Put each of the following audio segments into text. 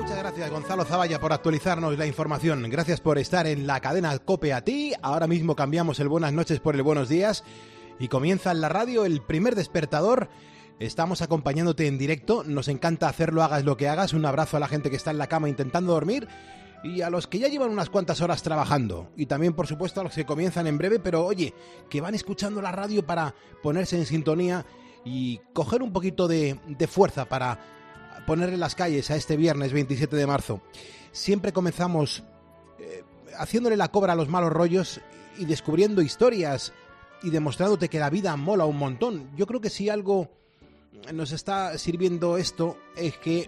Muchas gracias, Gonzalo Zavalla, por actualizarnos la información. Gracias por estar en la cadena COPE a ti. Ahora mismo cambiamos el buenas noches por el buenos días y comienza en la radio el primer despertador. Estamos acompañándote en directo. Nos encanta hacerlo, hagas lo que hagas. Un abrazo a la gente que está en la cama intentando dormir y a los que ya llevan unas cuantas horas trabajando. Y también, por supuesto, a los que comienzan en breve, pero oye, que van escuchando la radio para ponerse en sintonía y coger un poquito de fuerza para ponerle las calles a este viernes 27 de marzo. Siempre comenzamos haciéndole la cobra a los malos rollos y descubriendo historias y demostrándote que la vida mola un montón. Yo creo que si algo nos está sirviendo esto es que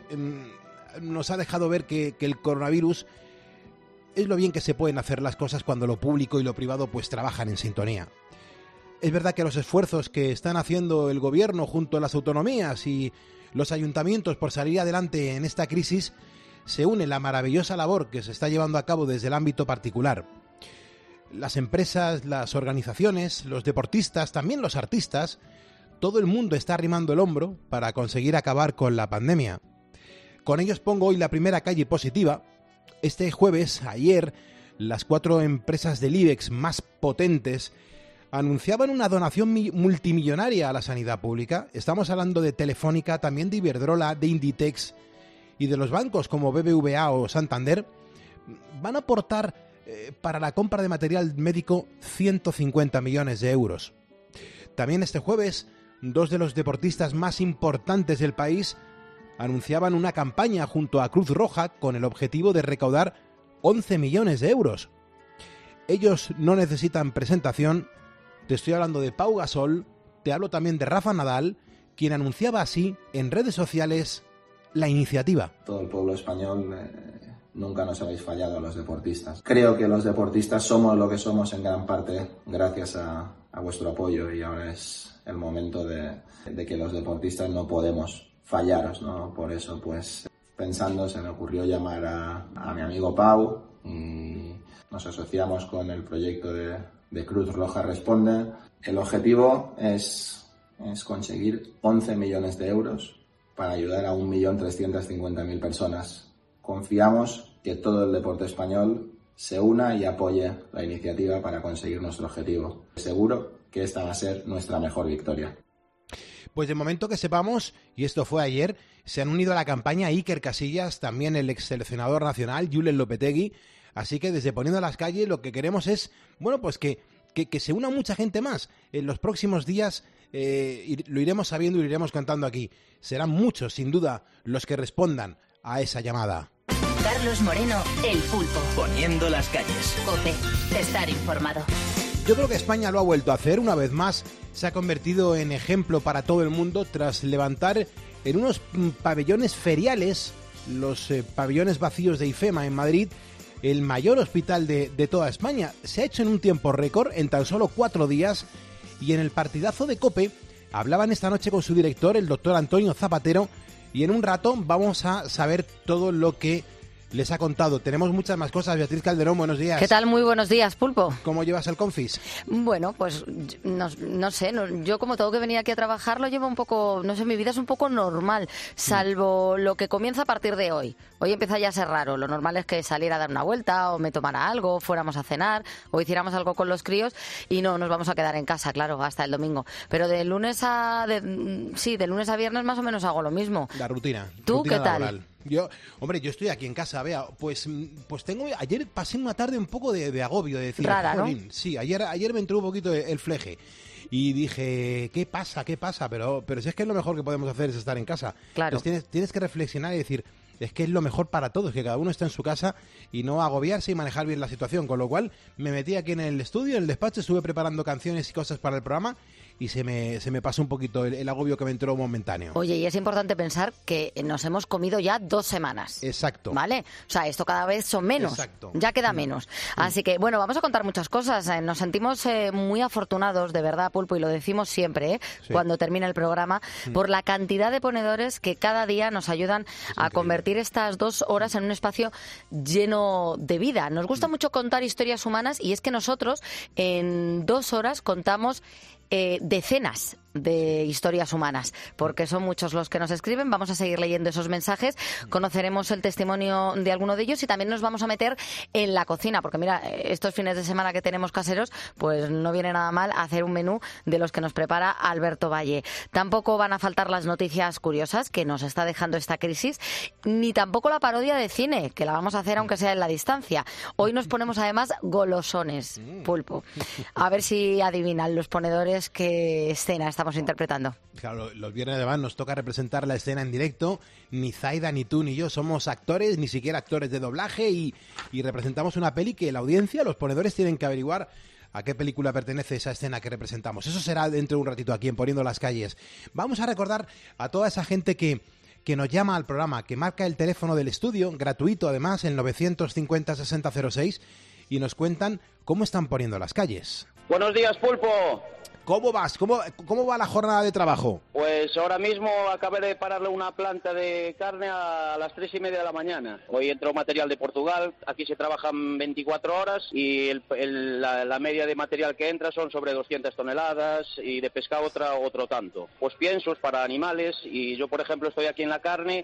nos ha dejado ver que el coronavirus es lo bien que se pueden hacer las cosas cuando lo público y lo privado pues trabajan en sintonía. Es verdad que los esfuerzos que están haciendo el gobierno junto a las autonomías y los ayuntamientos por salir adelante en esta crisis se une la maravillosa labor que se está llevando a cabo desde el ámbito particular. Las empresas, las organizaciones, los deportistas, también los artistas, todo el mundo está arrimando el hombro para conseguir acabar con la pandemia. Con ellos pongo hoy la primera calle positiva. Este jueves, ayer, las 4 empresas del IBEX más potentes anunciaban una donación multimillonaria a la sanidad pública. Estamos hablando de Telefónica, también de Iberdrola, de Inditex y de los bancos como BBVA o Santander. Van a aportar para la compra de material médico 150 millones de euros. También este jueves, 2 de los deportistas más importantes del país anunciaban una campaña junto a Cruz Roja con el objetivo de recaudar 11 millones de euros. Ellos no necesitan presentación. Te estoy hablando de Pau Gasol, te hablo también de Rafa Nadal, quien anunciaba así en redes sociales la iniciativa. Todo el pueblo español, nunca nos habéis fallado a los deportistas. Creo que los deportistas somos lo que somos en gran parte gracias a vuestro apoyo y ahora es el momento de que los deportistas no podemos fallaros, ¿no? Por eso, pues, pensando, se me ocurrió llamar a mi amigo Pau y nos asociamos con el proyecto de Cruz Roja Responde. El objetivo es conseguir 11 millones de euros para ayudar a 1.350.000 personas. Confiamos que todo el deporte español se una y apoye la iniciativa para conseguir nuestro objetivo. Seguro que esta va a ser nuestra mejor victoria. Pues de momento que sepamos, y esto fue ayer, se han unido a la campaña Iker Casillas, también el ex seleccionador nacional, Julen Lopetegui. Así que desde Poniendo las Calles lo que queremos es, bueno, pues que se una mucha gente más. En los próximos días lo iremos sabiendo y lo iremos contando aquí. Serán muchos, sin duda, los que respondan a esa llamada. Carlos Moreno, El Pulpo. Poniendo las calles. COPE, estar informado. Yo creo que España lo ha vuelto a hacer una vez más. Se ha convertido en ejemplo para todo el mundo tras levantar en unos pabellones feriales, los pabellones vacíos de IFEMA en Madrid, el mayor hospital de toda España. Se ha hecho en un tiempo récord, en tan solo 4 días, y en el partidazo de COPE hablaban esta noche con su director, el doctor Antonio Zapatero, y en un rato vamos a saber todo lo que les ha contado. Tenemos muchas más cosas. Beatriz Calderón, buenos días. ¿Qué tal? Muy buenos días, Pulpo. ¿Cómo llevas el Confis? Bueno, pues no sé, yo como tengo que venir aquí a trabajar lo llevo un poco, no sé, mi vida es un poco normal, salvo lo que comienza a partir de hoy. Hoy empieza ya a ser raro, lo normal es que saliera a dar una vuelta o me tomara algo, fuéramos a cenar o hiciéramos algo con los críos y no nos vamos a quedar en casa, claro, hasta el domingo. Pero de lunes a viernes más o menos hago lo mismo. La rutina. ¿Tú rutina qué tal? Laboral. Yo estoy aquí en casa, vea, pues ayer pasé una tarde un poco de agobio, de decir, rara, ¿no? Sí, ayer me entró un poquito el fleje y dije, ¿qué pasa? Pero si es que lo mejor que podemos hacer es estar en casa. Claro. Entonces tienes que reflexionar y decir, es que es lo mejor para todos, que cada uno está en su casa y no agobiarse y manejar bien la situación, con lo cual me metí aquí en el estudio, en el despacho, estuve preparando canciones y cosas para el programa y se me pasó un poquito el agobio que me entró momentáneo. Oye, y es importante pensar que nos hemos comido ya 2 semanas. Exacto. ¿Vale? O sea, esto cada vez son menos. Exacto. Ya queda menos. Así que, bueno, vamos a contar muchas cosas. Nos sentimos muy afortunados, de verdad, Pulpo, y lo decimos siempre, Sí. cuando termina el programa, por la cantidad de ponedores que cada día nos ayudan a convertir estas 2 horas en un espacio lleno de vida. Nos gusta mucho contar historias humanas y es que nosotros en 2 horas contamos decenas de historias humanas, porque son muchos los que nos escriben. Vamos a seguir leyendo esos mensajes, conoceremos el testimonio de alguno de ellos y también nos vamos a meter en la cocina, porque mira, estos fines de semana que tenemos caseros, pues no viene nada mal hacer un menú de los que nos prepara Alberto Valle. Tampoco van a faltar las noticias curiosas que nos está dejando esta crisis, ni tampoco la parodia de cine, que la vamos a hacer aunque sea en la distancia. Hoy nos ponemos además golosones, Pulpo. A ver si adivinan los ponedores qué escena estamos interpretando. Claro, los viernes además nos toca representar la escena en directo. Ni Zaida, ni tú, ni yo somos actores, ni siquiera actores de doblaje, y representamos una peli que la audiencia, los ponedores, tienen que averiguar a qué película pertenece esa escena que representamos. Eso será dentro de un ratito aquí en Poniendo las Calles. Vamos a recordar a toda esa gente que nos llama al programa, que marca el teléfono del estudio, gratuito además, el 950-6006, y nos cuentan cómo están poniendo las calles. Buenos días, Pulpo. ¿Cómo vas? ¿Cómo va la jornada de trabajo? Pues ahora mismo acabé de pararle una planta de carne a las 3:30 de la mañana. Hoy entró material de Portugal, aquí se trabajan 24 horas y la media de material que entra son sobre 200 toneladas y de pescado otro tanto. Pues piensos para animales y yo, por ejemplo, estoy aquí en la carne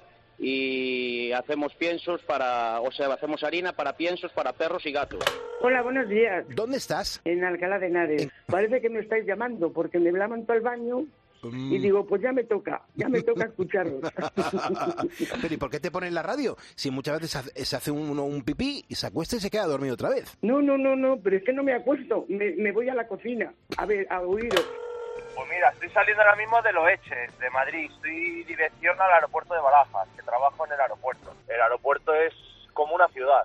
y hacemos hacemos harina para piensos para perros y gatos. Hola, buenos días. ¿Dónde estás? En Alcalá de Henares. Parece que me estáis llamando porque me levanto al baño y digo, pues ya me toca escucharos. Pero ¿y por qué te pones la radio? Si muchas veces se hace uno un pipí y se acuesta y se queda dormido otra vez. No, pero es que no me acuesto, me voy a la cocina, a oíros. Pues mira, estoy saliendo ahora mismo de Loeche, de Madrid. Estoy dirección al aeropuerto de Barajas, que trabajo en el aeropuerto. El aeropuerto es como una ciudad.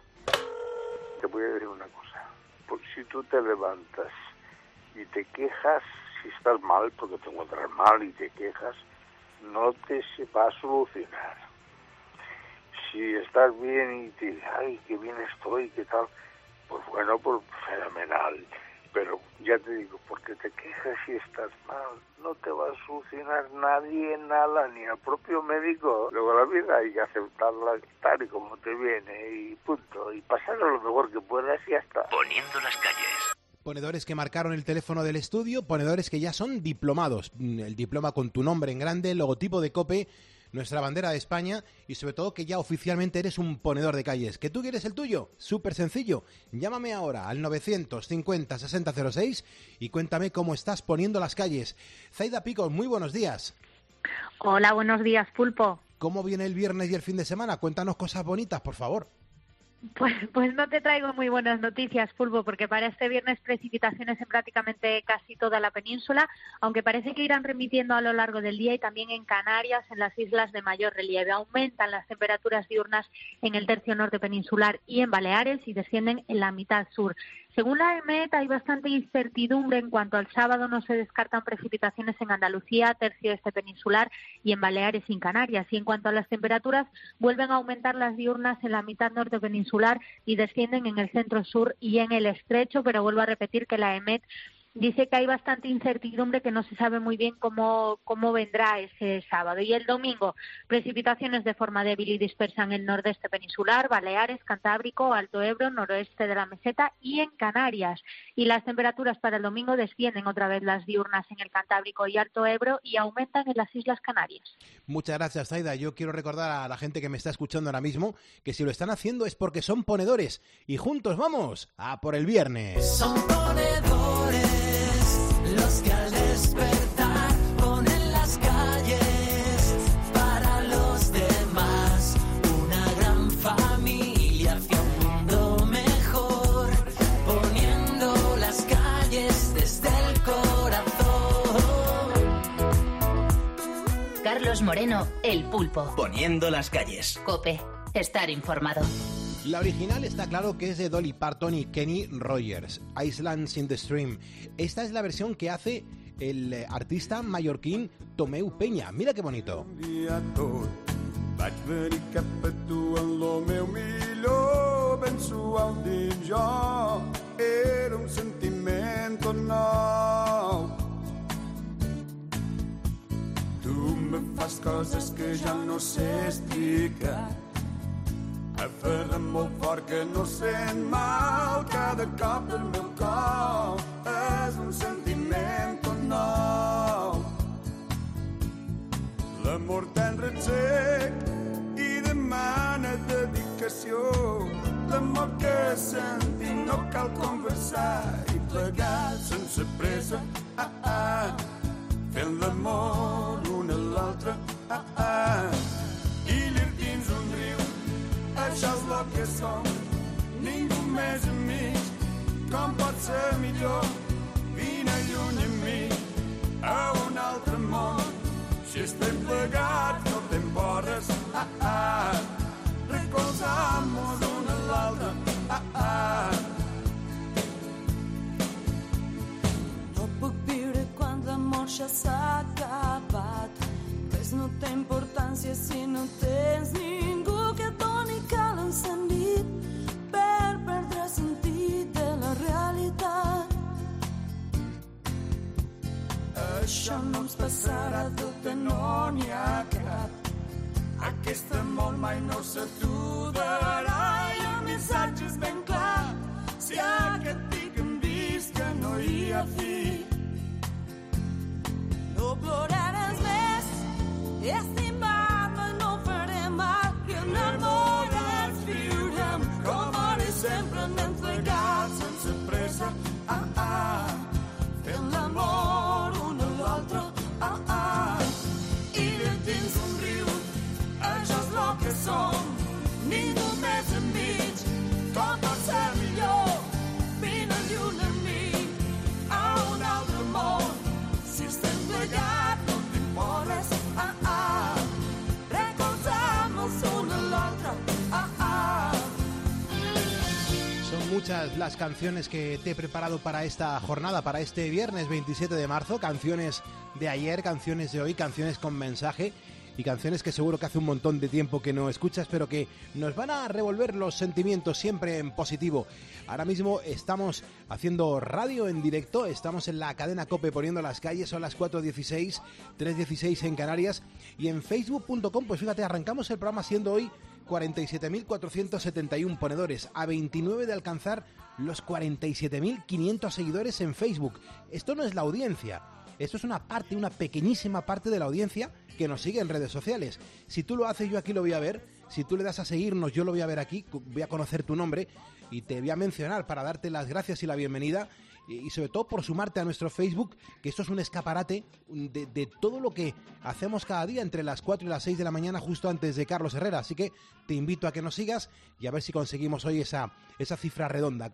Te voy a decir una cosa. Pues si tú te levantas y te quejas, si estás mal, porque te encuentras mal y te quejas, no te se va a solucionar. Si estás bien y te dices, ay, qué bien estoy, qué tal, pues bueno, pues fenomenal. Pero ya te digo, porque te quejas si estás mal, no te va a solucionar nadie nada, ni el propio médico. Luego la vida hay que aceptarla tal y como te viene y punto. Y pasarlo lo mejor que puedas y ya está. Poniendo las calles. Ponedores que marcaron el teléfono del estudio, ponedores que ya son diplomados. El diploma con tu nombre en grande, el logotipo de COPE, nuestra bandera de España, y sobre todo que ya oficialmente eres un ponedor de calles. ¿Que tú quieres el tuyo? Súper sencillo. Llámame ahora al 950-6006 y cuéntame cómo estás poniendo las calles. Zaida Pico, muy buenos días. Hola, buenos días, Pulpo. ¿Cómo viene el viernes y el fin de semana? Cuéntanos cosas bonitas, por favor. Pues no te traigo muy buenas noticias, Pulpo, porque para este viernes precipitaciones en prácticamente casi toda la península, aunque parece que irán remitiendo a lo largo del día y también en Canarias, en las islas de mayor relieve. Aumentan las temperaturas diurnas en el tercio norte peninsular y en Baleares y descienden en la mitad sur. Según la EMET, hay bastante incertidumbre en cuanto al sábado. No se descartan precipitaciones en Andalucía, tercio este peninsular y en Baleares y en Canarias. Y en cuanto a las temperaturas, vuelven a aumentar las diurnas en la mitad norte peninsular y descienden en el centro sur y en el estrecho, pero vuelvo a repetir que la EMET dice que hay bastante incertidumbre, que no se sabe muy bien cómo vendrá ese sábado. Y el domingo, precipitaciones de forma débil y dispersa en el nordeste peninsular, Baleares, Cantábrico, Alto Ebro, noroeste de la meseta y en Canarias. Y las temperaturas para el domingo descienden otra vez las diurnas en el Cantábrico y Alto Ebro y aumentan en las Islas Canarias. Muchas gracias, Zaida. Yo quiero recordar a la gente que me está escuchando ahora mismo que si lo están haciendo es porque son ponedores. Y juntos vamos a por el viernes. Son ponedores los que al despertar ponen las calles para los demás, una gran familia hacia un mundo mejor, poniendo las calles desde el corazón. Carlos Moreno, El Pulpo. Poniendo las calles. COPE. Estar informado. La original está claro que es de Dolly Parton y Kenny Rogers, Islands in the Stream. Esta es la versión que hace el artista mallorquín Tomeu Peña. Mira qué bonito. Vaig venir cap a tu en lo meu millor, ben suau dins jo, era un sentimento nou. Tu me fas coses que ja no sé explicar, aferra'm molt fort que no sent mal, cada cop del meu cor és un sentimento nou. l'amor tendre sec i demana dedicació. L'amor que sentim no cal conversar i plegar sense pressa, fent l'amor un a l'altre, i llir dins un riu, això és lo que som, ningú més amics, com pot ser millor, vine lluny amb mi, a un altre món, si estem plegats no te'n borres, recolzamos un a l'altre, No puc viure quan l'amor ja s'ha acabat. Res no té importància si no tens ningú que et doni cal encendit per perdre el sentit de la realitat. Això no ens passarà, dubte no n'hi ha cap. Aquest amor mai no s'aturarà i el missatge és ben clar. Si aquest pic hem vist que no hi ha fi. No ploraràs més, estimar-me no farem mal, i enamorats viurem com ara i sempre anem plegats sense pressa, fent l'amor un a l'altre, i dins un riu, això és lo que som, ningú més enmig, com pot ser millor, vine lluny amb mi, a un altre món, si estem plegats no t'importes, recolzamos un a l'altre, Son muchas las canciones que te he preparado para esta jornada, para este viernes 27 de marzo, canciones de ayer, canciones de hoy, canciones con mensaje y canciones que seguro que hace un montón de tiempo que no escuchas, pero que nos van a revolver los sentimientos siempre en positivo. Ahora mismo estamos haciendo radio en directo, estamos en la cadena COPE poniendo las calles, son las 4:16, 3:16 en Canarias, y en facebook.com, pues fíjate, arrancamos el programa siendo hoy 47.471 ponedores, a 29 de alcanzar los 47.500 seguidores en Facebook. Esto no es la audiencia. Esto es una parte, una pequeñísima parte de la audiencia que nos sigue en redes sociales. Si tú lo haces, yo aquí lo voy a ver. Si tú le das a seguirnos, yo lo voy a ver aquí, voy a conocer tu nombre y te voy a mencionar para darte las gracias y la bienvenida, y sobre todo por sumarte a nuestro Facebook, que esto es un escaparate de todo lo que hacemos cada día entre las 4 y las 6 de la mañana, justo antes de Carlos Herrera. Así que te invito a que nos sigas y a ver si conseguimos hoy esa cifra redonda,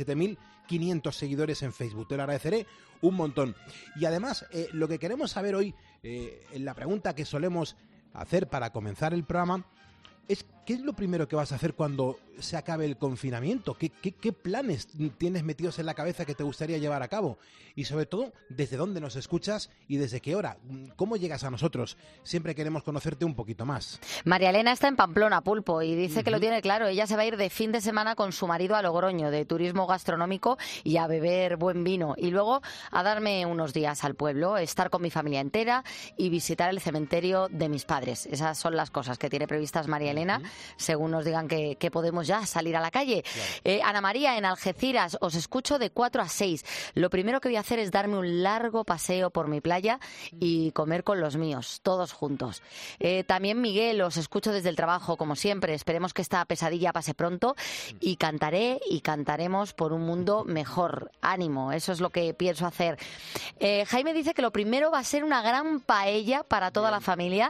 47.500 seguidores en Facebook. Te lo agradeceré un montón. Y además, lo que queremos saber hoy, en la pregunta que solemos hacer para comenzar el programa, es ¿qué es lo primero que vas a hacer cuando se acabe el confinamiento? ¿Qué planes tienes metidos en la cabeza que te gustaría llevar a cabo? Y sobre todo, ¿desde dónde nos escuchas y desde qué hora? ¿Cómo llegas a nosotros? Siempre queremos conocerte un poquito más. María Elena está en Pamplona, Pulpo, y dice que lo tiene claro. Ella se va a ir de fin de semana con su marido a Logroño, de turismo gastronómico y a beber buen vino. Y luego a darme unos días al pueblo, estar con mi familia entera y visitar el cementerio de mis padres. Esas son las cosas que tiene previstas María Elena, según nos digan que podemos ya salir a la calle. Claro. Ana María, en Algeciras, os escucho de 4 a 6. Lo primero que voy a hacer es darme un largo paseo por mi playa y comer con los míos, todos juntos. También Miguel, os escucho desde el trabajo, como siempre. Esperemos que esta pesadilla pase pronto y cantaré y cantaremos por un mundo mejor. Ánimo, eso es lo que pienso hacer. Jaime dice que lo primero va a ser una gran paella para toda la familia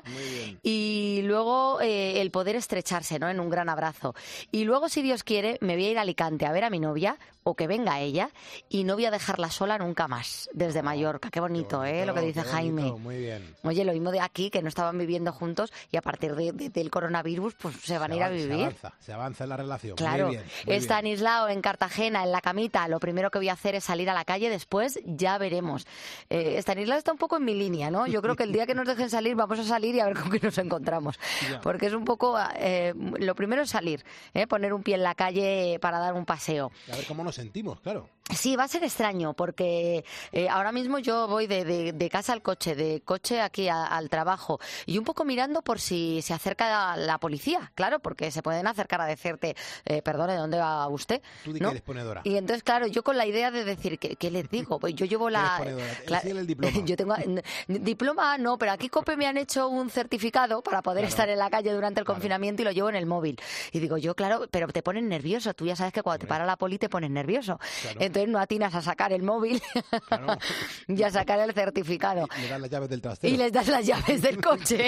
y luego el poder estrecharse, ¿no?, en un gran abrazo. Y luego, si Dios quiere, me voy a ir a Alicante a ver a mi novia, o que venga ella, y no voy a dejarla sola nunca más, desde Mallorca. Qué bonito, lo que dice Jaime. Muy bien. Oye, lo mismo de aquí, que no estaban viviendo juntos, y a partir del coronavirus, pues se van a ir a vivir. Se avanza en la relación. Claro. Muy bien, Estanislao, en Cartagena, en la camita, lo primero que voy a hacer es salir a la calle, después ya veremos. Estanislao está un poco en mi línea, ¿no? Yo creo que el día que nos dejen salir, vamos a salir y a ver con qué nos encontramos. Porque es un poco... lo primero es salir, poner un pie en la calle para dar un paseo. A ver cómo nos sentimos, claro. Sí, va a ser extraño porque ahora mismo yo voy de casa al coche, de coche aquí al trabajo y un poco mirando por si se acerca la policía, claro, porque se pueden acercar a decirte, perdone, ¿dónde va usted? Tú di ¿no? que eres ponedora. Y entonces, claro, yo con la idea de decir, ¿qué les digo? Pues yo llevo la... El diploma. Yo tengo diploma, no, pero aquí COPE me han hecho un certificado para poder estar en la calle durante el confinamiento y lo llevo en el móvil. Y digo yo, claro, pero te ponen nervioso, tú ya sabes que cuando te para la poli te pones nervioso. Claro. Entonces no atinas a sacar el móvil y a sacar el certificado. Y le das las llaves del trastero. Y les das las llaves del coche.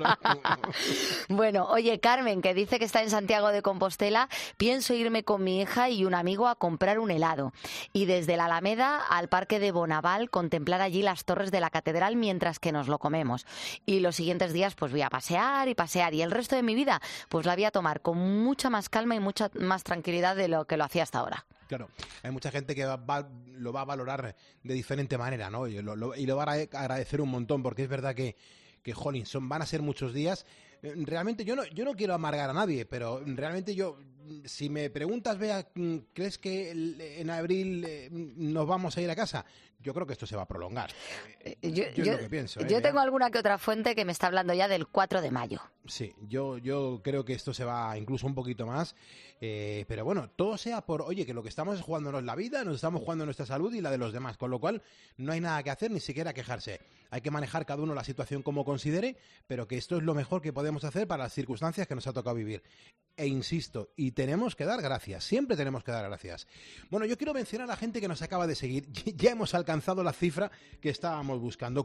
Bueno, oye, Carmen, que dice que está en Santiago de Compostela, pienso irme con mi hija y un amigo a comprar un helado. Y desde la Alameda al Parque de Bonaval, contemplar allí las torres de la catedral mientras que nos lo comemos. Y los siguientes días pues voy a pasear. Y el resto de mi vida pues la voy a tomar con mucha más calma y mucha más tranquilidad de lo que lo hacía hasta ahora. Claro, hay mucha gente que lo va a valorar de diferente manera, ¿no? Y lo va a agradecer un montón, porque es verdad que jolín, van a ser muchos días. Realmente yo no quiero amargar a nadie, pero realmente si me preguntas, Bea, ¿crees que en abril nos vamos a ir a casa? Yo creo que esto se va a prolongar. Yo es lo que pienso. Yo tengo alguna que otra fuente que me está hablando ya del 4 de mayo. Sí, yo creo que esto se va incluso un poquito más. Pero bueno, todo sea por, oye, que lo que estamos es jugándonos la vida, nos estamos jugando nuestra salud y la de los demás, con lo cual no hay nada que hacer, ni siquiera quejarse. Hay que manejar cada uno la situación como considere, pero que esto es lo mejor que podemos hacer para las circunstancias que nos ha tocado vivir. E insisto, y tenemos que dar gracias, siempre tenemos que dar gracias. Bueno, yo quiero mencionar a la gente que nos acaba de seguir. Ya hemos alcanzado la cifra que estábamos buscando,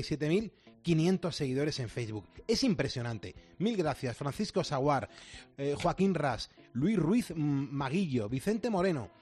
47.500 seguidores en Facebook. Es impresionante. Mil gracias. Francisco Saguar, Joaquín Ras, Luis Ruiz Maguillo, Vicente Moreno,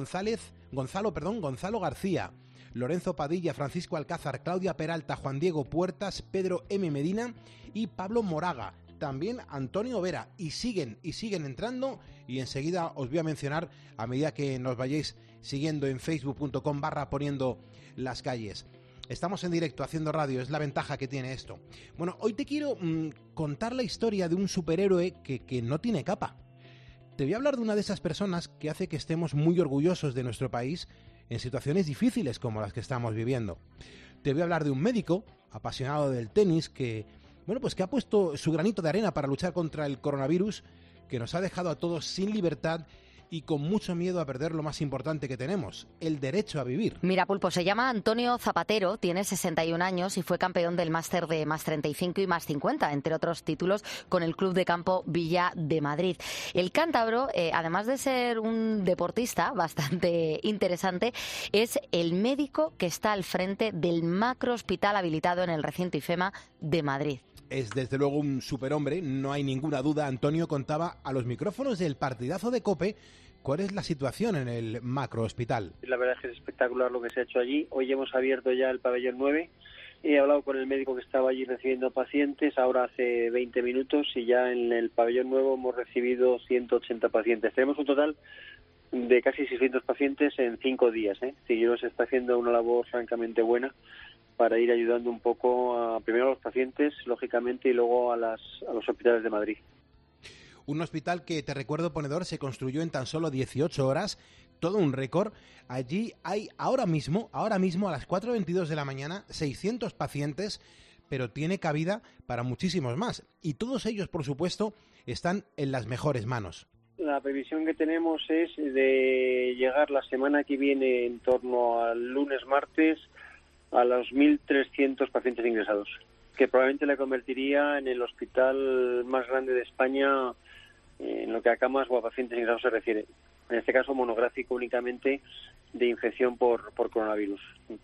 Gonzalo García, Lorenzo Padilla, Francisco Alcázar, Claudia Peralta, Juan Diego Puertas, Pedro M. Medina y Pablo Moraga. También Antonio Vera. Y siguen entrando, y enseguida os voy a mencionar a medida que nos vayáis siguiendo en facebook.com/poniendo las calles. Estamos en directo haciendo radio, es la ventaja que tiene esto. Bueno, hoy te quiero contar la historia de un superhéroe que no tiene capa. Te voy a hablar de una de esas personas que hace que estemos muy orgullosos de nuestro país en situaciones difíciles como las que estamos viviendo. Te voy a hablar de un médico apasionado del tenis que ha puesto su granito de arena para luchar contra el coronavirus, que nos ha dejado a todos sin libertad y con mucho miedo a perder lo más importante que tenemos, el derecho a vivir. Mira, Pulpo, se llama Antonio Zapatero, tiene 61 años y fue campeón del máster de más 35 y más 50, entre otros títulos, con el Club de Campo Villa de Madrid. El cántabro, además de ser un deportista bastante interesante, es el médico que está al frente del macrohospital habilitado en el recinto IFEMA de Madrid. Es desde luego un superhombre, no hay ninguna duda. Antonio contaba a los micrófonos del partidazo de COPE cuál es la situación en el macrohospital. La verdad es que es espectacular lo que se ha hecho allí. Hoy hemos abierto ya el pabellón 9. He hablado con el médico que estaba allí recibiendo pacientes ahora hace 20 minutos y ya en el pabellón nuevo hemos recibido 180 pacientes. Tenemos un total de casi 600 pacientes en 5 días. Seguiros está haciendo una labor francamente buena para ir ayudando un poco primero a los pacientes, lógicamente, y luego a los hospitales de Madrid. Un hospital que, te recuerdo, ponedor, se construyó en tan solo 18 horas, todo un récord. Allí hay ahora mismo a las 4:22 de la mañana, 600 pacientes, pero tiene cabida para muchísimos más. Y todos ellos, por supuesto, están en las mejores manos. La previsión que tenemos es de llegar la semana que viene, en torno al lunes-martes, a los 1.300 pacientes ingresados, que probablemente le convertiría en el hospital más grande de España en lo que a camas o a pacientes ingresados se refiere. En este caso monográfico únicamente de infección por coronavirus.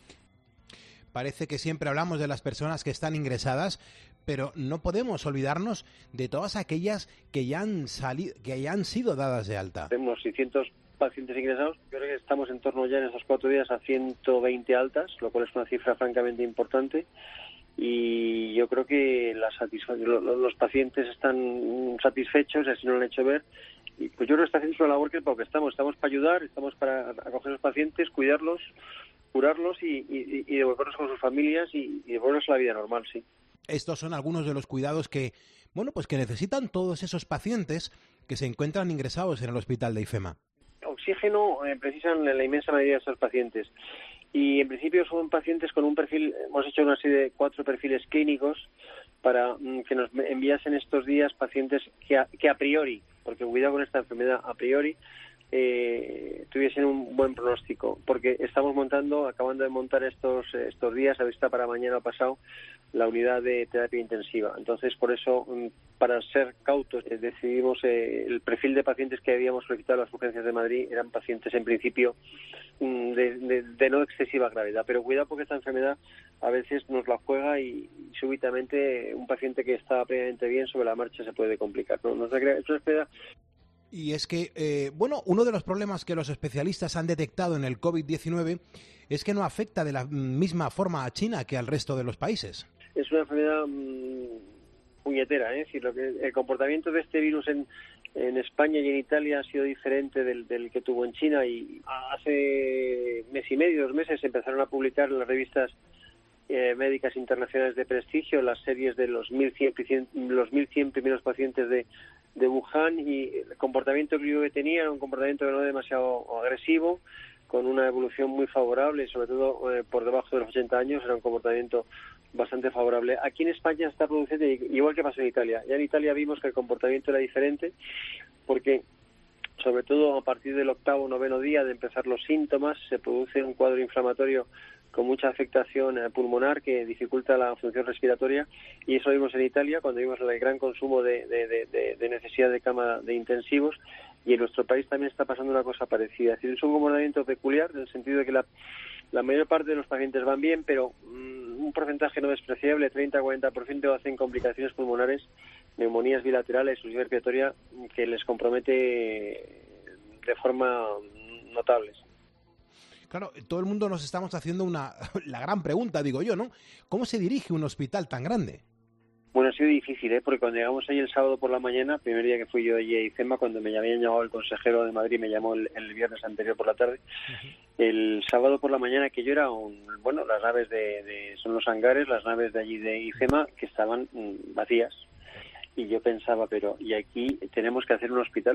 Parece que siempre hablamos de las personas que están ingresadas, pero no podemos olvidarnos de todas aquellas que ya han sido dadas de alta. Tenemos 600 pacientes ingresados. Yo creo que estamos en torno ya en esos 4 días a 120 altas, lo cual es una cifra francamente importante. Y yo creo que los pacientes están satisfechos, así nos lo han hecho ver. Y pues yo creo que está haciendo una labor que es para lo que estamos para ayudar, estamos para acoger a los pacientes, cuidarlos, curarlos y devolverlos con sus familias y devolverlos a la vida normal, sí. Estos son algunos de los cuidados que necesitan todos esos pacientes que se encuentran ingresados en el hospital de IFEMA. oxígeno precisan la inmensa mayoría de estos pacientes. Y en principio son pacientes con un perfil, hemos hecho una serie de 4 perfiles clínicos para que nos enviasen estos días pacientes que a priori, porque cuidado con esta enfermedad, a priori tuviesen un buen pronóstico, porque estamos acabando de montar estos días, a vista para mañana o pasado, la unidad de terapia intensiva. Entonces, por eso, para ser cautos, decidimos el perfil de pacientes que habíamos solicitado a las urgencias de Madrid eran pacientes, en principio, de no excesiva gravedad. Pero cuidado, porque esta enfermedad a veces nos la juega y súbitamente un paciente que estaba previamente bien sobre la marcha se puede complicar, ¿no? Es una enfermedad. Y es que, uno de los problemas que los especialistas han detectado en el COVID-19 es que no afecta de la misma forma a China que al resto de los países. Es una enfermedad puñetera, es decir, el comportamiento de este virus en España y en Italia ha sido diferente del que tuvo en China, y hace mes y medio, 2 meses, empezaron a publicar en las revistas médicas internacionales de prestigio las series de los 1.100 primeros pacientes de Wuhan, y el comportamiento clínico que tenía era un comportamiento no demasiado agresivo, con una evolución muy favorable, sobre todo por debajo de los 80 años, era un comportamiento bastante favorable. Aquí en España está produciendo, igual que pasó en Italia. Ya en Italia vimos que el comportamiento era diferente, porque sobre todo a partir del 8º o 9º día de empezar los síntomas, se produce un cuadro inflamatorio con mucha afectación pulmonar que dificulta la función respiratoria, y eso lo vimos en Italia cuando vimos el gran consumo de necesidad de cama de intensivos, y en nuestro país también está pasando una cosa parecida. Es decir, es un comportamiento peculiar en el sentido de que la mayor parte de los pacientes van bien, pero un porcentaje no despreciable, 30-40%, hacen complicaciones pulmonares, neumonías bilaterales, insuficiencia respiratoria, que les compromete de forma notable. Claro, todo el mundo nos estamos haciendo la gran pregunta, digo yo, ¿no? ¿Cómo se dirige un hospital tan grande? Bueno, ha sido difícil, porque cuando llegamos ahí el sábado por la mañana, primer día que fui yo allí a IFEMA, cuando me habían llamado el consejero de Madrid, me llamó el viernes anterior por la tarde, el sábado por la mañana, que yo era las naves son los hangares, las naves de allí de IFEMA, que estaban vacías. Y yo pensaba, y aquí tenemos que hacer un hospital.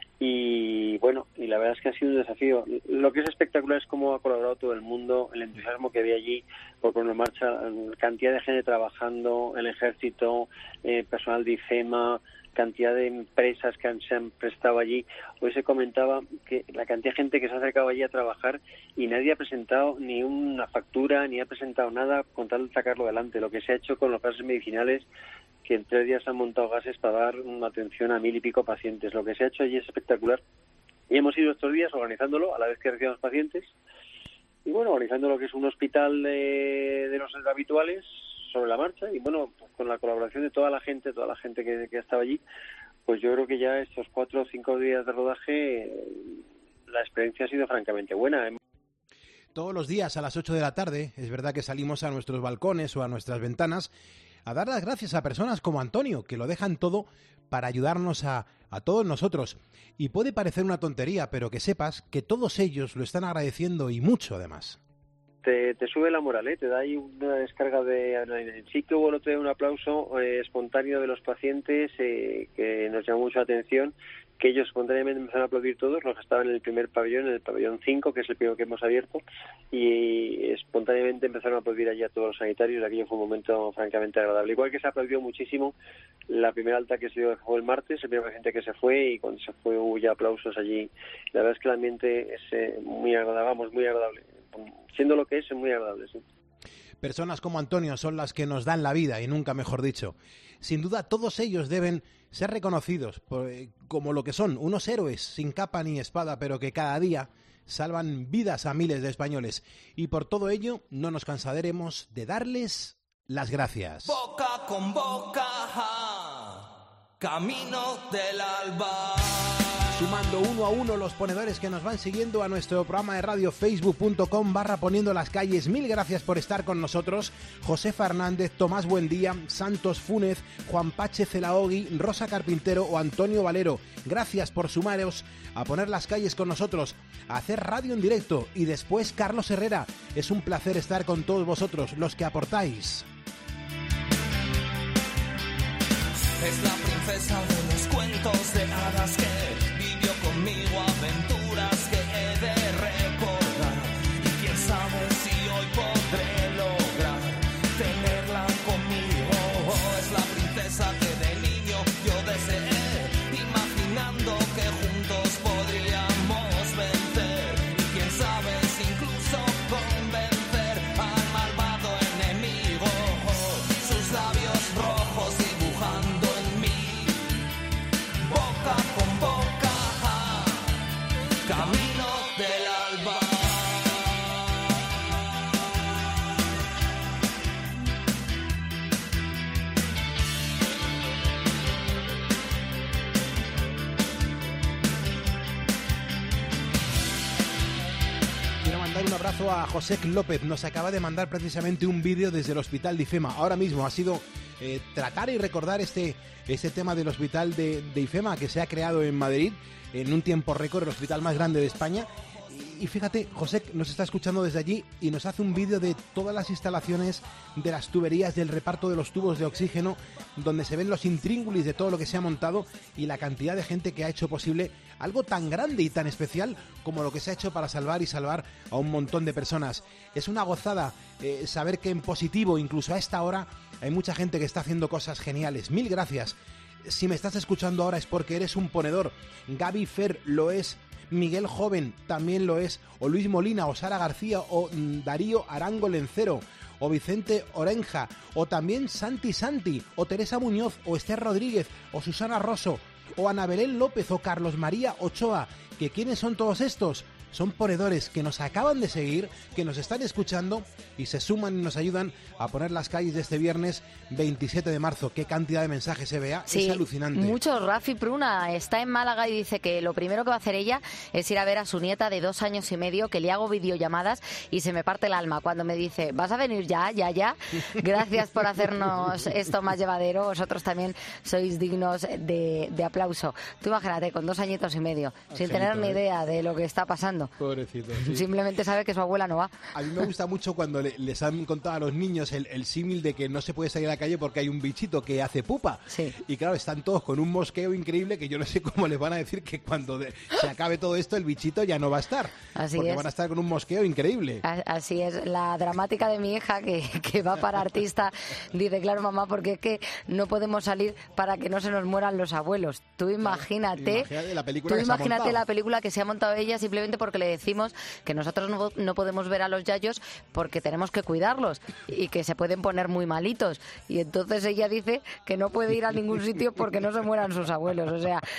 Y la verdad es que ha sido un desafío. Lo que es espectacular es cómo ha colaborado todo el mundo, el entusiasmo que había allí por poner en marcha, cantidad de gente trabajando, el ejército, personal de IFEMA, cantidad de empresas que se han prestado allí. Hoy se comentaba que la cantidad de gente que se ha acercado allí a trabajar, y nadie ha presentado ni una factura, ni ha presentado nada con tal de sacarlo adelante. Lo que se ha hecho con los gases medicinales, que en 3 días han montado gases para dar una atención a 1.000 y pico pacientes. Lo que se ha hecho allí es espectacular. Y hemos ido estos días organizándolo a la vez que recibimos pacientes, y organizando lo que es un hospital de los habituales sobre la marcha, y con la colaboración de toda la gente que ha estado allí, pues yo creo que ya estos 4 o 5 días de rodaje, la experiencia ha sido francamente buena. Todos los días a las 8 de la tarde, es verdad que salimos a nuestros balcones o a nuestras ventanas a dar las gracias a personas como Antonio, que lo dejan todo para ayudarnos a todos nosotros. Y puede parecer una tontería, pero que sepas que todos ellos lo están agradeciendo, y mucho además. Te sube la moral, te da ahí una descarga de... Sí que hubo el otro día un aplauso espontáneo de los pacientes que nos llamó mucho la atención, que ellos espontáneamente empezaron a aplaudir todos, los que estaban en el primer pabellón, en el pabellón 5, que es el primero que hemos abierto, y espontáneamente empezaron a aplaudir allí a todos los sanitarios. Aquello fue un momento francamente agradable. Igual que se aplaudió muchísimo la primera alta que se dio el martes, el primer paciente que se fue, y cuando se fue hubo ya aplausos allí. La verdad es que el ambiente es muy agradable, muy agradable. Siendo lo que es muy agradable, sí. Personas como Antonio son las que nos dan la vida, y nunca mejor dicho. Sin duda, todos ellos deben ser reconocidos como lo que son, unos héroes sin capa ni espada, pero que cada día salvan vidas a miles de españoles. Y por todo ello, no nos cansaremos de darles las gracias. Boca con boca, camino del alba. Sumando 1 a 1 los ponedores que nos van siguiendo a nuestro programa de radio, facebook.com/poniendo las calles. Mil gracias por estar con nosotros. José Fernández, Tomás Buendía, Santos Fúnez, Juan Pache Celaogui, Rosa Carpintero o Antonio Valero. Gracias por sumaros a poner las calles con nosotros, a hacer radio en directo. Y después Carlos Herrera. Es un placer estar con todos vosotros, los que aportáis. Es la princesa de los cuentos de hadas que vivió conmigo aventuras que un abrazo a José López. Nos acaba de mandar precisamente un vídeo desde el Hospital de IFEMA. Ahora mismo ha sido tratar y recordar este tema del Hospital de IFEMA que se ha creado en Madrid en un tiempo récord, el hospital más grande de España. Y fíjate, José nos está escuchando desde allí y nos hace un vídeo de todas las instalaciones, de las tuberías, del reparto de los tubos de oxígeno, donde se ven los intríngulis de todo lo que se ha montado y la cantidad de gente que ha hecho posible algo tan grande y tan especial como lo que se ha hecho para salvar a un montón de personas. Es una gozada saber que en positivo, incluso a esta hora, hay mucha gente que está haciendo cosas geniales. Mil gracias. Si me estás escuchando ahora es porque eres un ponedor. Gaby Fer lo es. Miguel Joven también lo es, o Luis Molina, o Sara García, o Darío Arango Lencero, o Vicente Orenja, o también Santi, o Teresa Muñoz, o Esther Rodríguez, o Susana Rosso, o Ana Belén López, o Carlos María Ochoa. ¿Que quiénes son todos estos? Son ponedores que nos acaban de seguir, que nos están escuchando y se suman y nos ayudan a poner las calles de este viernes 27 de marzo. Qué cantidad de mensajes se vea, sí, es alucinante. Mucho. Rafi Pruna está en Málaga y dice que lo primero que va a hacer ella es ir a ver a su nieta de 2 años y medio, que le hago videollamadas y se me parte el alma cuando me dice, ¿vas a venir ya? Gracias por hacernos esto más llevadero. Vosotros también sois dignos de aplauso. Tú imagínate, con 2 añitos y medio, sin tener ni idea de lo que está pasando. Pobrecito, sí. Simplemente sabe que su abuela no va. A mí me gusta mucho cuando les han contado a los niños el símil de que no se puede salir a la calle porque hay un bichito que hace pupa. Sí. Y claro, están todos con un mosqueo increíble que yo no sé cómo les van a decir que cuando se acabe todo esto el bichito ya no va a estar. Porque van a estar con un mosqueo increíble. Así es. La dramática de mi hija que va para artista dice, claro, mamá, porque es que no podemos salir para que no se nos mueran los abuelos. Tú imagínate la película que se ha montado ella simplemente porque le decimos que nosotros no podemos ver a los yayos porque tenemos que cuidarlos y que se pueden poner muy malitos. Y entonces ella dice que no puede ir a ningún sitio porque no se mueran sus abuelos. O sea,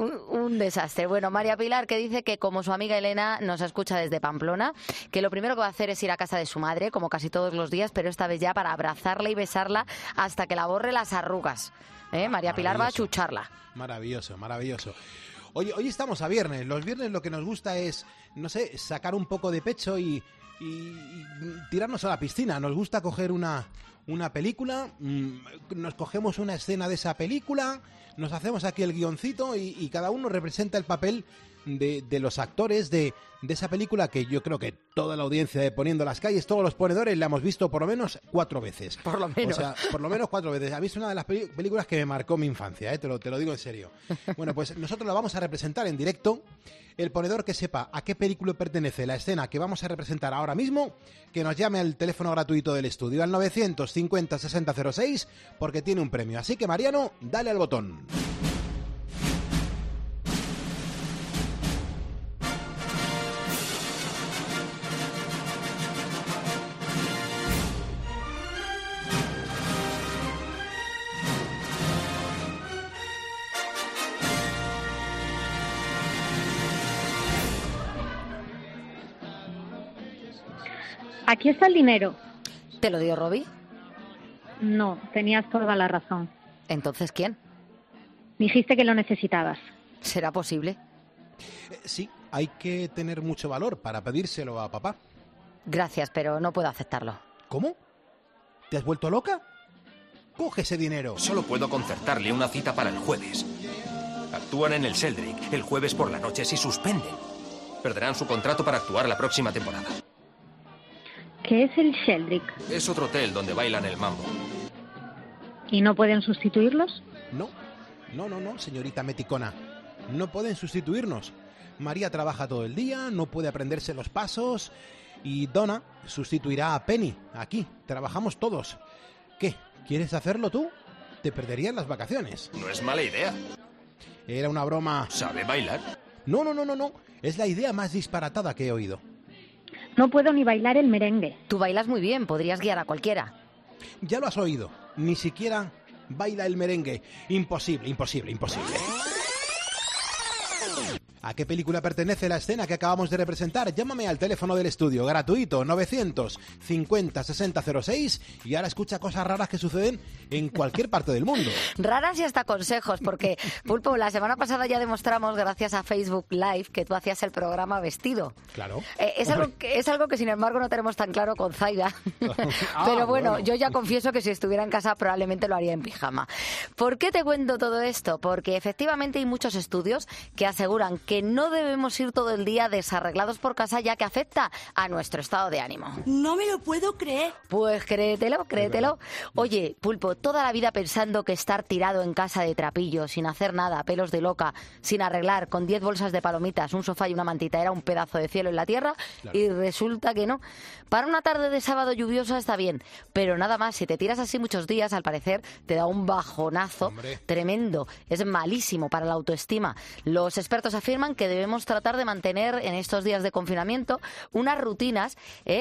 un desastre. Bueno, María Pilar, que dice que como su amiga Elena nos escucha desde Pamplona, que lo primero que va a hacer es ir a casa de su madre, como casi todos los días, pero esta vez ya para abrazarla y besarla hasta que la borre las arrugas. María Pilar va a chucharla. Maravilloso, maravilloso. Hoy estamos a viernes. Los viernes lo que nos gusta es, no sé, sacar un poco de pecho y tirarnos a la piscina. Nos gusta coger una película, nos cogemos una escena de esa película, nos hacemos aquí el guioncito y cada uno representa el papel de los actores de esa película que yo creo que toda la audiencia de Poniendo las Calles, todos los ponedores, la hemos visto por lo menos 4 veces. Por lo menos. O sea, por lo menos 4 veces. A mí es una de las películas que me marcó mi infancia, te lo digo en serio. Bueno, pues nosotros la vamos a representar en directo. El ponedor que sepa a qué película pertenece la escena que vamos a representar ahora mismo, que nos llame al teléfono gratuito del estudio, al 950-6006, porque tiene un premio. Así que, Mariano, dale al botón. Aquí está el dinero. ¿Te lo dio Robbie? No, tenías toda la razón. ¿Entonces quién? Dijiste que lo necesitabas. ¿Será posible? Sí, hay que tener mucho valor para pedírselo a papá. Gracias, pero no puedo aceptarlo. ¿Cómo? ¿Te has vuelto loca? Coge ese dinero. Solo puedo concertarle una cita para el jueves. Actúan en el Sheldrick el jueves por la noche si suspenden. Perderán su contrato para actuar la próxima temporada. ¿Qué es el Sheldrick? Es otro hotel donde bailan el mambo. ¿Y no pueden sustituirlos? No, señorita Meticona. No pueden sustituirnos. María trabaja todo el día, no puede aprenderse los pasos y Donna sustituirá a Penny. Aquí, trabajamos todos. ¿Qué? ¿Quieres hacerlo tú? Te perderías las vacaciones. No es mala idea. Era una broma. ¿Sabe bailar? No. Es la idea más disparatada que he oído. No puedo ni bailar el merengue. Tú bailas muy bien, podrías guiar a cualquiera. Ya lo has oído. Ni siquiera baila el merengue. Imposible. ¿A qué película pertenece la escena que acabamos de representar? Llámame al teléfono del estudio, gratuito, 950 6006, y ahora escucha cosas raras que suceden en cualquier parte del mundo. Raras y hasta consejos, porque, Pulpo, la semana pasada ya demostramos, gracias a Facebook Live, que tú hacías el programa vestido. Claro. Es algo que, sin embargo, no tenemos tan claro con Zaida. Pero bueno, yo ya confieso que si estuviera en casa probablemente lo haría en pijama. ¿Por qué te cuento todo esto? Porque efectivamente hay muchos estudios que aseguran que no debemos ir todo el día desarreglados por casa, ya que afecta a nuestro estado de ánimo. No me lo puedo creer. Pues créetelo. Oye, Pulpo, toda la vida pensando que estar tirado en casa de trapillo, sin hacer nada, pelos de loca, sin arreglar, con 10 bolsas de palomitas, un sofá y una mantita, era un pedazo de cielo en la tierra, claro. Y resulta que no. Para una tarde de sábado lluviosa está bien, pero nada más, si te tiras así muchos días, al parecer te da un bajonazo tremendo. Es malísimo para la autoestima. Los expertos afirman que debemos tratar de mantener en estos días de confinamiento unas rutinas,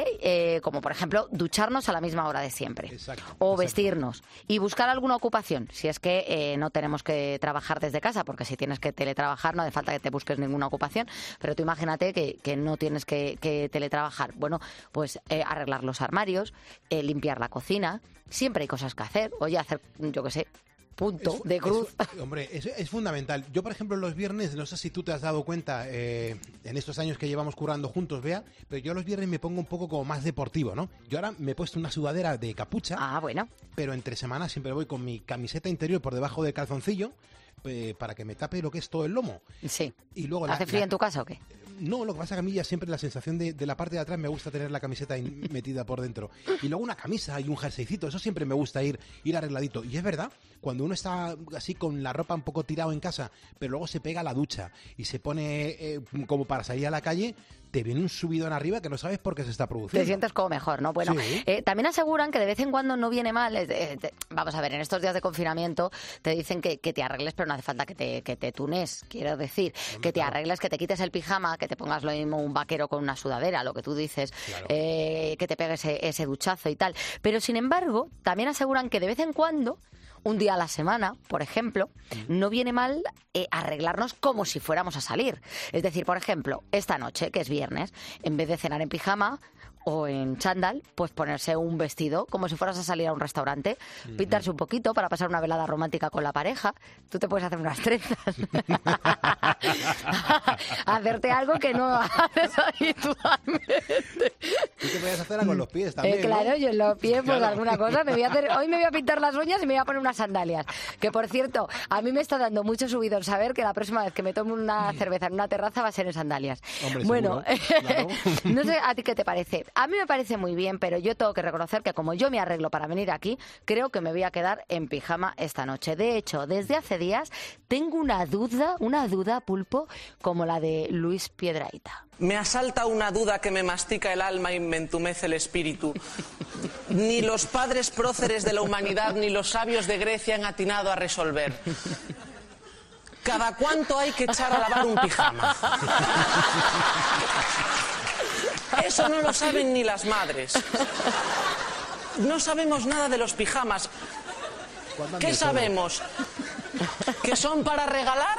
como por ejemplo ducharnos a la misma hora de siempre. O vestirnos y buscar alguna ocupación, si es que no tenemos que trabajar desde casa, porque si tienes que teletrabajar no hace falta que te busques ninguna ocupación, pero tú imagínate que no tienes que teletrabajar. Bueno, pues arreglar los armarios, limpiar la cocina, siempre hay cosas que hacer, oye, hacer, yo qué sé, punto de cruz. Hombre, es fundamental. Yo, por ejemplo, los viernes, no sé si tú te has dado cuenta en estos años que llevamos currando juntos, Bea, pero yo los viernes me pongo un poco como más deportivo, ¿no? Yo ahora me he puesto una sudadera de capucha. Ah, bueno. Pero entre semanas siempre voy con mi camiseta interior por debajo del calzoncillo para que me tape lo que es todo el lomo. Sí. Y luego ¿Hace frío en tu casa o qué? No, lo que pasa es que a mí ya siempre la sensación de la parte de atrás me gusta tener la camiseta metida por dentro. Y luego una camisa y un jerseycito, eso siempre me gusta ir arregladito. Y es verdad, cuando uno está así con la ropa un poco tirado en casa, pero luego se pega a la ducha y se pone como para salir a la calle, te viene un subidón arriba que no sabes por qué se está produciendo. Te sientes como mejor, ¿no? Bueno, sí. También aseguran que de vez en cuando no viene mal. Vamos a ver, en estos días de confinamiento te dicen que te arregles, pero no hace falta que te tunes. Quiero decir, que te arregles, que te quites el pijama, que te pongas lo mismo un vaquero con una sudadera, lo que tú dices, claro. Que te pegues ese duchazo y tal. Pero, sin embargo, también aseguran que de vez en cuando, un día a la semana, por ejemplo, no viene mal arreglarnos como si fuéramos a salir. Es decir, por ejemplo, esta noche, que es viernes, en vez de cenar en pijama o en chándal, pues ponerse un vestido como si fueras a salir a un restaurante, pintarse un poquito para pasar una velada romántica con la pareja. Tú te puedes hacer unas trenzas. Hacerte algo que no haces habitualmente. Tú te puedes hacer algo con los pies también, claro, ¿no? Yo en los pies, pues claro. Alguna cosa. Hoy me voy a pintar las uñas y me voy a poner unas sandalias. Que, por cierto, a mí me está dando mucho subidón saber que la próxima vez que me tome una cerveza en una terraza va a ser en sandalias. Hombre, bueno, claro. No sé a ti qué te parece. A mí me parece muy bien, pero yo tengo que reconocer que como yo me arreglo para venir aquí, creo que me voy a quedar en pijama esta noche. De hecho, desde hace días tengo una duda, Pulpo, como la de Luis Piedrahita. Me asalta una duda que me mastica el alma y me entumece el espíritu. Ni los padres próceres de la humanidad ni los sabios de Grecia han atinado a resolver. ¿Cada cuánto hay que echar a lavar un pijama? Eso no lo saben ni las madres. No sabemos nada de los pijamas. ¿Qué sabemos? ¿Que son para regalar?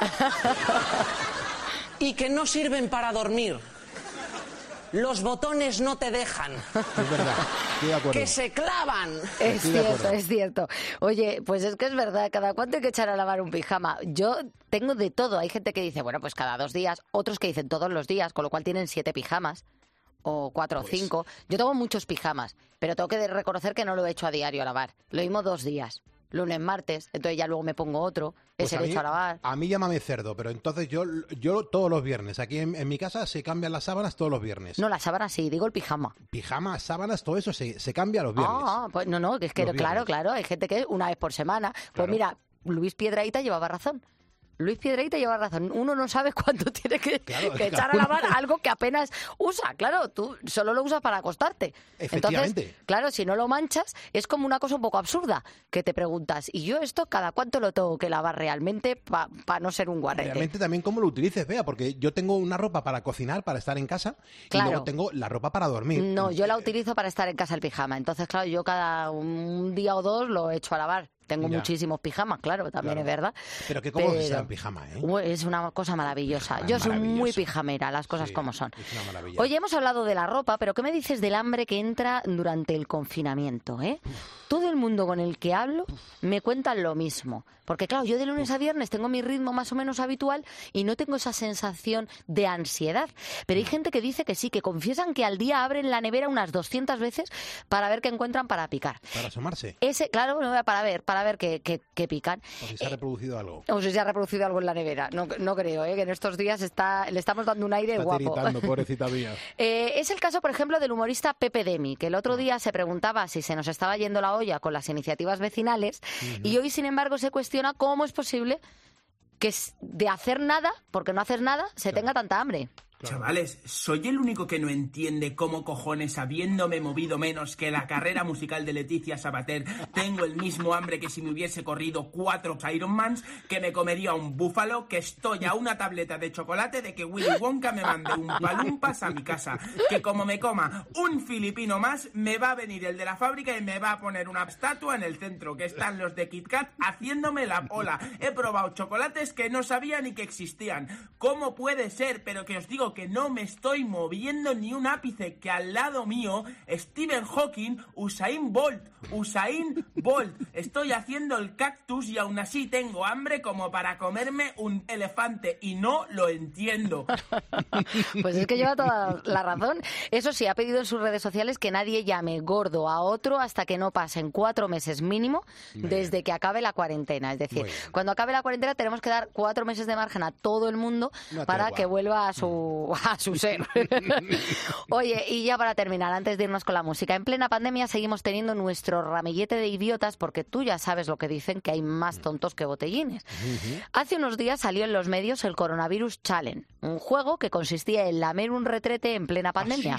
Y que no sirven para dormir. Los botones no te dejan. Es verdad, estoy de acuerdo. Que se clavan. Es cierto. Oye, pues es que es verdad, cada cuánto hay que echar a lavar un pijama. Yo tengo de todo. Hay gente que dice, bueno, pues cada 2 días. Otros que dicen todos los días, con lo cual tienen 7 pijamas. O 4 o 5. Yo tengo muchos pijamas, pero tengo que reconocer que no lo he hecho a diario a lavar. Lo mismo 2 días. Lunes, martes, entonces ya luego me pongo otro, ese lo echo a lavar. A mí llámame cerdo, pero entonces yo todos los viernes, aquí en mi casa se cambian las sábanas todos los viernes. No, las sábanas sí, digo el pijama. Pijamas, sábanas, todo eso se cambia los viernes. Pues no, es que claro, hay gente que una vez por semana. Pues claro. Mira, Luis Piedrahita llevaba razón. Luis Piedrahita lleva razón. Uno no sabe cuánto tiene que echar a lavar algo que apenas usa. Claro, tú solo lo usas para acostarte. Efectivamente. Entonces, claro, si no lo manchas, es como una cosa un poco absurda que te preguntas, ¿y yo esto cada cuánto lo tengo que lavar realmente para no ser un guarrete? Realmente también cómo lo utilices, Bea, porque yo tengo una ropa para cocinar, para estar en casa, claro. Y luego tengo la ropa para dormir. No, yo la utilizo para estar en casa el pijama. Entonces, claro, yo cada un día o 2 lo echo a lavar. Tengo Ya. muchísimos pijamas, claro, también Claro. es verdad. Pero que como que sea en pijama, ¿eh? Es una cosa maravillosa. Yo soy muy pijamera, las cosas como son. Es una maravilla. Oye, hemos hablado de la ropa, pero ¿qué me dices del hambre que entra durante el confinamiento, eh? Todo el mundo con el que hablo me cuentan lo mismo. Porque claro, yo de lunes a viernes tengo mi ritmo más o menos habitual y no tengo esa sensación de ansiedad. Pero hay gente que dice que sí, que confiesan que al día abren la nevera unas 200 veces para ver qué encuentran para picar. Para asomarse. Claro, para ver qué pican. O si se ha reproducido algo. O si se ha reproducido algo en la nevera. No creo, que en estos días le estamos dando un aire Está guapo. tiritando, pobrecita mía. Es el caso, por ejemplo, del humorista Pepe Demi, que el otro día se preguntaba si se nos estaba yendo la olla con las iniciativas vecinales y hoy, sin embargo, se cuestiona cómo es posible que de hacer nada, porque no haces nada, se tenga tanta hambre. Chavales, ¿soy el único que no entiende cómo cojones, habiéndome movido menos que la carrera musical de Leticia Sabater, tengo el mismo hambre que si me hubiese corrido 4 Ironmans, que me comería un búfalo, que estoy a una tableta de chocolate de que Willy Wonka me mande un palumpas a mi casa, que como me coma un filipino más, me va a venir el de la fábrica y me va a poner una estatua en el centro, que están los de Kit Kat haciéndome la pola. He probado chocolates que no sabía ni que existían. ¿Cómo puede ser? Pero que os digo que no me estoy moviendo ni un ápice, que al lado mío Stephen Hawking, Usain Bolt, estoy haciendo el cactus y aún así tengo hambre como para comerme un elefante y no lo entiendo. Pues es que lleva toda la razón. Eso sí, ha pedido en sus redes sociales que nadie llame gordo a otro hasta que no pasen 4 meses mínimo desde que acabe la cuarentena. Es decir, cuando acabe la cuarentena tenemos que dar 4 meses de margen a todo el mundo para que vuelva a su ser. Oye, y ya para terminar, antes de irnos con la música, en plena pandemia seguimos teniendo nuestro ramillete de idiotas porque tú ya sabes lo que dicen, que hay más tontos que botellines. Hace unos días salió en los medios el Coronavirus Challenge, un juego que consistía en lamer un retrete en plena pandemia.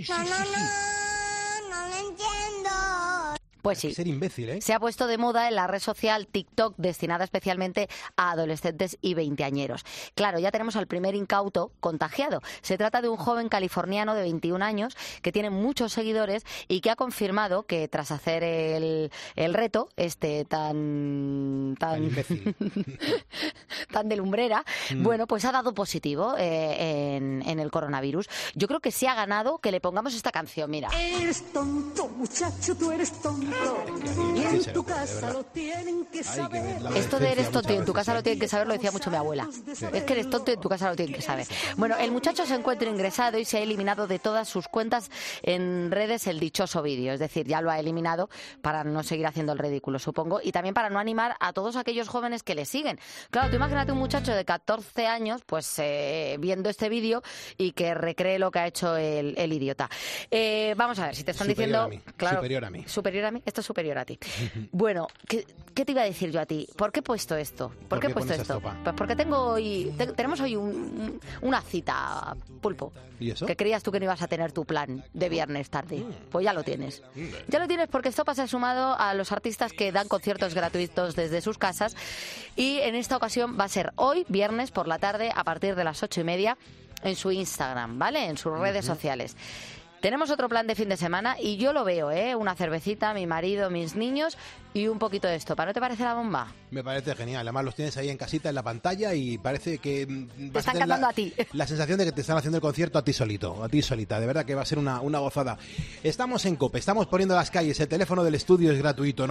No lo entiendo. Pues sí. Hay que ser imbécil, ¿eh? Se ha puesto de moda en la red social TikTok, destinada especialmente a adolescentes y veinteañeros. Claro, ya tenemos al primer incauto contagiado. Se trata de un joven californiano de 21 años que tiene muchos seguidores y que ha confirmado que tras hacer el reto, tan imbécil. tan de lumbrera, bueno, pues ha dado positivo en el coronavirus. Yo creo que se ha ganado que le pongamos esta canción, mira. Eres tonto, muchacho, tú eres tonto. Y en tu casa lo tienen que saber. Esto de eres tonto y en tu casa lo tienen que saber lo decía mucho mi abuela. Es que eres tonto y en tu casa lo tienen que saber. Bueno, el muchacho se encuentra ingresado y se ha eliminado de todas sus cuentas en redes el dichoso vídeo. Es decir, ya lo ha eliminado para no seguir haciendo el ridículo, supongo, y también para no animar a todos aquellos jóvenes que le siguen. Claro, tú imagínate un muchacho de 14 años pues viendo este vídeo y que recree lo que ha hecho el idiota. Vamos a ver, si te están Superior diciendo... a mí. Claro, Superior a mí. Superior a mí. Esto es superior a ti. Bueno, ¿qué te iba a decir yo a ti? ¿Por qué he puesto esto? ¿Por qué he puesto esto? Pues porque tenemos hoy una cita, Pulpo. ¿Y eso? Que creías tú que no ibas a tener tu plan de viernes tarde. Pues ya lo tienes. Ya lo tienes porque esto pasa sumado a los artistas que dan conciertos gratuitos desde sus casas. Y en esta ocasión va a ser hoy, viernes, por la tarde, a partir de las 8:30, en su Instagram, ¿vale? En sus redes sociales. Tenemos otro plan de fin de semana y yo lo veo, una cervecita, mi marido, mis niños y un poquito de estopa. ¿No te parece la bomba? Me parece genial. Además los tienes ahí en casita, en la pantalla y parece que Te están cantando a ti. La sensación de que te están haciendo el concierto a ti solito, a ti solita. De verdad que va a ser una gozada. Estamos en COPE, estamos poniendo las calles. El teléfono del estudio es gratuito,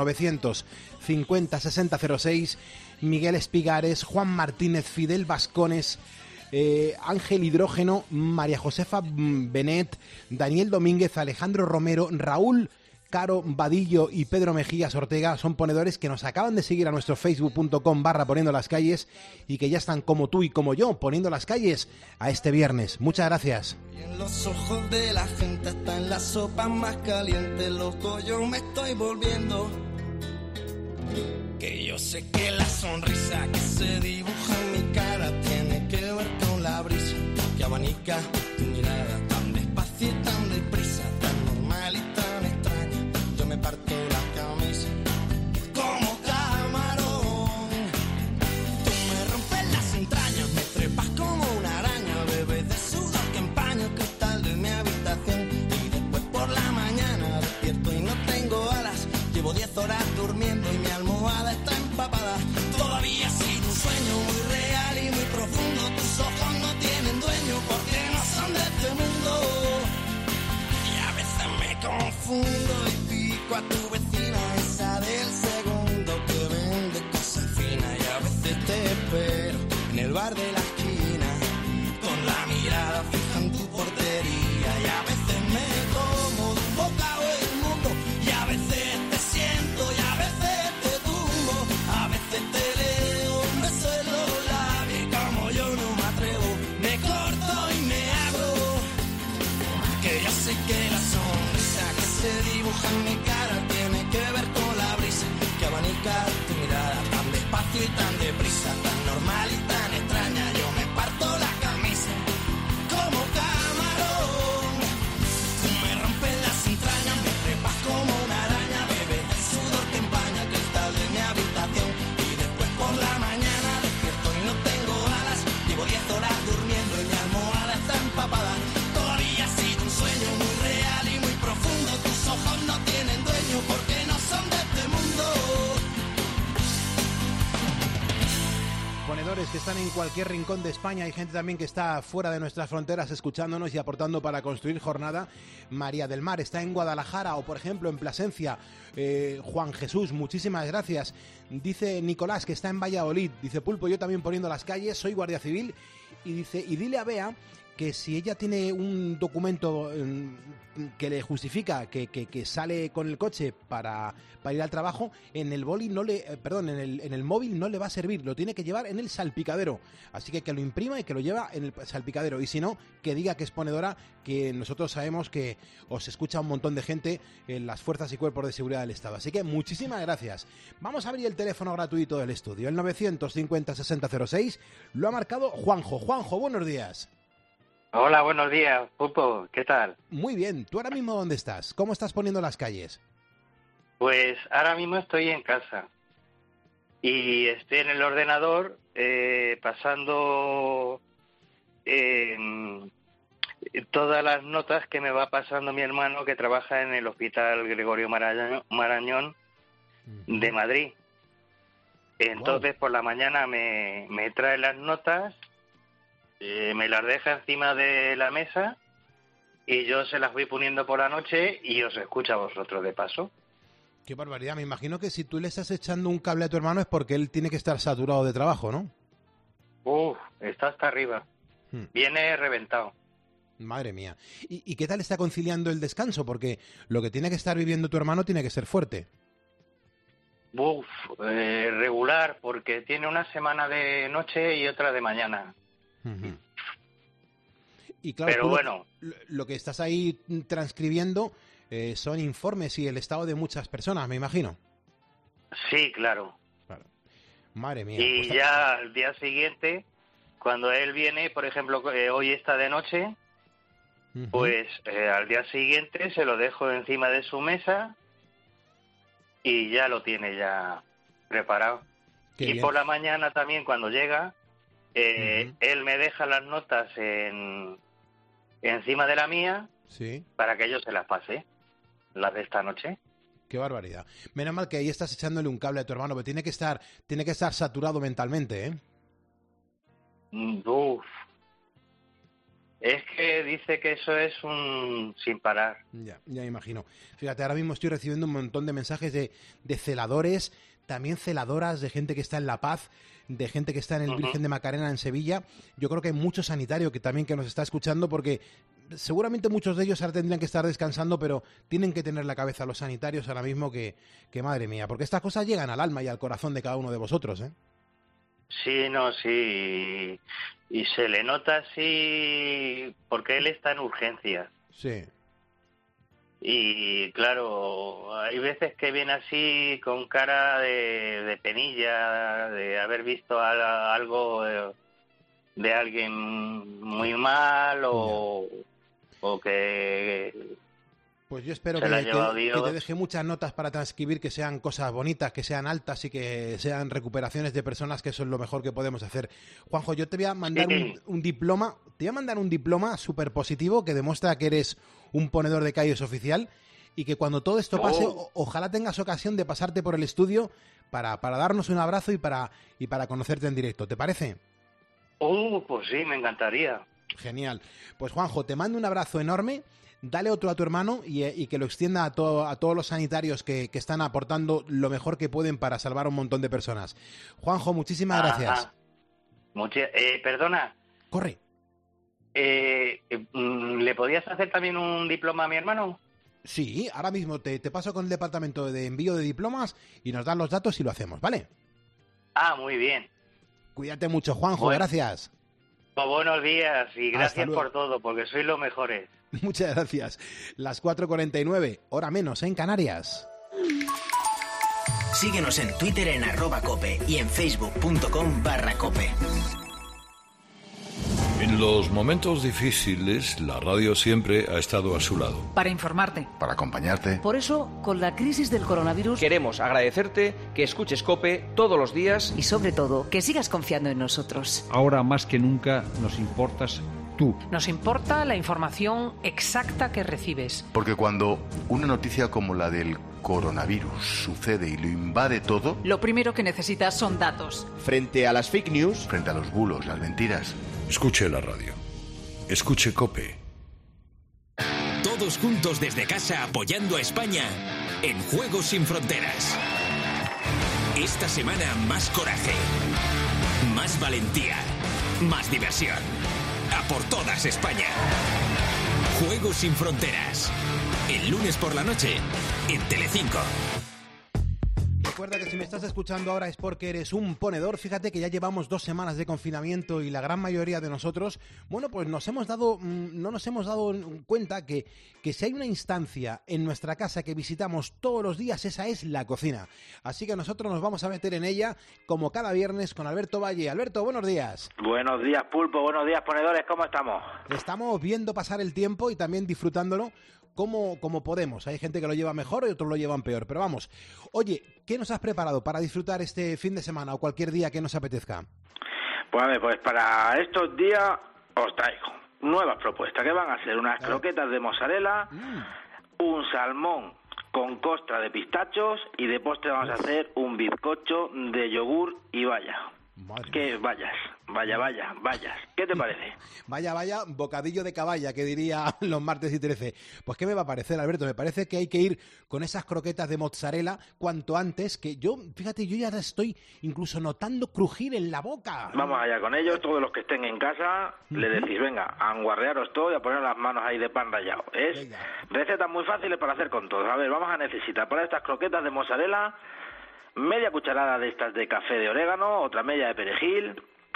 950-6006. Miguel Espigares, Juan Martínez, Fidel Vascones, Ángel Hidrógeno, María Josefa Benet, Daniel Domínguez, Alejandro Romero, Raúl Caro Vadillo y Pedro Mejías Ortega son ponedores que nos acaban de seguir a nuestro facebook.com/poniendo las calles y que ya están como tú y como yo poniendo las calles a este viernes. Muchas gracias. Y en los ojos de la gente está en la sopa más caliente, loco yo me estoy volviendo. Que yo sé que la sonrisa que se dibuja en mi cara tiene que ver con la brisa que abanica tu mirada tan despacio y tan deprisa, tan normal y tan extraña. Yo me parto la camisa como camarón. Tú me rompes las entrañas, me trepas como una araña, bebes de sudor que empaña el cristal de mi habitación. Y después por la mañana despierto y no tengo alas, llevo 10 horas durmiendo y mi almohada profundo y pico a tu vecina, esa del segundo que vende cosas finas. Y a veces te espero en el bar de la esquina, con la mirada fija en tu portería. Y a veces me como de un bocado el mundo, y a veces te siento y a veces te tumbo. A veces te leo un beso en los labios y como yo no me atrevo, me corto y me abro. Que yo sé que la sonrisa que se dibuja en mi cara tiene que ver con la brisa que abanica tu mirada tan despacio y tan deprisa, tan normal y tan extraña. Yo me parto la camisa como camarón, tú me rompes las entrañas, me trepas como una araña, bebes el sudor que empaña el cristal de mi habitación. Y después por la mañana despierto y no tengo alas, llevo 10 horas durmiendo y mi almohada está empapada. Todavía ha sido un sueño muy real y muy profundo, tus ojos no tienen dueño porque no son de este mundo. Ponedores que están en cualquier rincón de España, hay gente también que está fuera de nuestras fronteras escuchándonos y aportando para construir jornada. María del Mar está en Guadalajara o por ejemplo en Plasencia. Juan Jesús, muchísimas gracias. Dice Nicolás que está en Valladolid, dice Pulpo, yo también poniendo las calles, soy guardia civil, y dice, y dile a Bea que si ella tiene un documento que le justifica que sale con el coche para ir al trabajo, en el boli no le, en el móvil no le va a servir, lo tiene que llevar en el salpicadero. Así que lo imprima y que lo lleva en el salpicadero. Y si no, que diga que es ponedora, que nosotros sabemos que os escucha un montón de gente en las fuerzas y cuerpos de seguridad del Estado. Así que muchísimas gracias. Vamos a abrir el teléfono gratuito del estudio, el 950-6006. Lo ha marcado Juanjo. Juanjo, buenos días. Hola, buenos días, Pulpo, ¿qué tal? Muy bien, ¿tú ahora mismo dónde estás? ¿Cómo estás poniendo las calles? Pues ahora mismo estoy en casa y estoy en el ordenador pasando todas las notas que me va pasando mi hermano que trabaja en el Hospital Gregorio Marañón de Madrid. Entonces por la mañana me trae las notas, me las deja encima de la mesa y yo se las voy poniendo por la noche y os escucho a vosotros de paso. Qué barbaridad, me imagino que si tú le estás echando un cable a tu hermano es porque él tiene que estar saturado de trabajo, ¿no? Está hasta arriba. Viene reventado. Madre mía. ¿Y qué tal está conciliando el descanso? Porque lo que tiene que estar viviendo tu hermano tiene que ser fuerte. Regular, porque tiene una semana de noche y otra de mañana. Y claro, pero bueno, lo que estás ahí transcribiendo son informes y el estado de muchas personas, me imagino. Sí, claro. Madre mía. Y pues ya al día siguiente, cuando él viene, por ejemplo, hoy está de noche, pues al día siguiente se lo dejo encima de su mesa y ya lo tiene ya preparado. Qué y bien. Por la mañana también, cuando llega, él me deja las notas encima de la mía, sí, para que yo se las pase, las de esta noche. Qué barbaridad. Menos mal que ahí estás echándole un cable a tu hermano, pero tiene que estar saturado mentalmente, ¿eh? Es que dice que eso es un sin parar. Ya imagino. Fíjate, ahora mismo estoy recibiendo un montón de mensajes de celadores, también celadoras, de gente que está en La Paz, de gente que está en el Virgen de Macarena en Sevilla. Yo creo que hay mucho sanitario que nos está escuchando, porque seguramente muchos de ellos ahora tendrían que estar descansando, pero tienen que tener la cabeza los sanitarios ahora mismo que madre mía, porque estas cosas llegan al alma y al corazón de cada uno de vosotros, ¿eh? Sí, sí. Y se le nota así porque él está en urgencias. Sí. Y claro, hay veces que viene así con cara de penilla, de haber visto algo de alguien muy mal o que... Pues yo espero que te deje muchas notas para transcribir, que sean cosas bonitas, que sean altas y que sean recuperaciones de personas, que eso es lo mejor que podemos hacer. Juanjo, yo te voy a mandar un diploma, súper positivo que demuestra que eres un ponedor de calles oficial, y que cuando todo esto pase, ojalá tengas ocasión de pasarte por el estudio para darnos un abrazo y para conocerte en directo. ¿Te parece? Pues sí, me encantaría. Genial. Pues Juanjo, te mando un abrazo enorme. dale otro a tu hermano y que lo extienda a todos los sanitarios que están aportando lo mejor que pueden para salvar a un montón de personas. Juanjo, muchísimas gracias. Perdona. Corre. ¿Le podías hacer también un diploma a mi hermano? Sí, ahora mismo te paso con el departamento de envío de diplomas y nos dan los datos y lo hacemos, ¿vale? Muy bien. Cuídate mucho, Juanjo, gracias. Buenos días y gracias por todo, porque sois los mejores. Muchas gracias. Las 4:49, hora menos en Canarias. Síguenos en Twitter en @cope y en facebook.com/cope. En los momentos difíciles, la radio siempre ha estado a su lado. Para informarte. Para acompañarte. Por eso, con la crisis del coronavirus, queremos agradecerte que escuches COPE todos los días. Y sobre todo, que sigas confiando en nosotros. Ahora más que nunca nos importas tú. Nos importa la información exacta que recibes. Porque cuando una noticia como la del coronavirus sucede y lo invade todo, lo primero que necesitas son datos. Frente a las fake news, frente a los bulos, las mentiras, escuche la radio. Escuche COPE. Todos juntos desde casa apoyando a España en Juegos Sin Fronteras. Esta semana más coraje, más valentía, más diversión. A por todas, España. Juegos Sin Fronteras. El lunes por la noche en Telecinco. Recuerda que si me estás escuchando ahora es porque eres un ponedor. Fíjate que ya llevamos 2 semanas de confinamiento y la gran mayoría de nosotros, bueno, pues no nos hemos dado cuenta que si hay una instancia en nuestra casa que visitamos todos los días, esa es la cocina. Así que nosotros nos vamos a meter en ella como cada viernes con Alberto Valle. Alberto, buenos días. Buenos días, Pulpo. Buenos días, ponedores. ¿Cómo estamos? Estamos viendo pasar el tiempo y también disfrutándolo como podemos. Hay gente que lo lleva mejor y otros lo llevan peor. Pero vamos, oye, ¿qué nos has preparado para disfrutar este fin de semana o cualquier día que nos apetezca? Pues a ver, pues para estos días os traigo nuevas propuestas, que van a ser unas croquetas de mozzarella, un salmón con costra de pistachos y de postre vamos a hacer un bizcocho de yogur y vaya. Que vayas. ¿Qué te parece? Vaya, bocadillo de caballa, que diría los martes y 13. Pues ¿qué me va a parecer, Alberto? Me parece que hay que ir con esas croquetas de mozzarella cuanto antes, que yo ya estoy incluso notando crujir en la boca. Vamos allá con ellos, todos los que estén en casa, le decís, venga, a enguarrearos todo y a poner las manos ahí de pan rallado. Recetas muy fáciles para hacer con todos. A ver, vamos a necesitar para estas croquetas de mozzarella media cucharada de estas de café de orégano, otra media de perejil,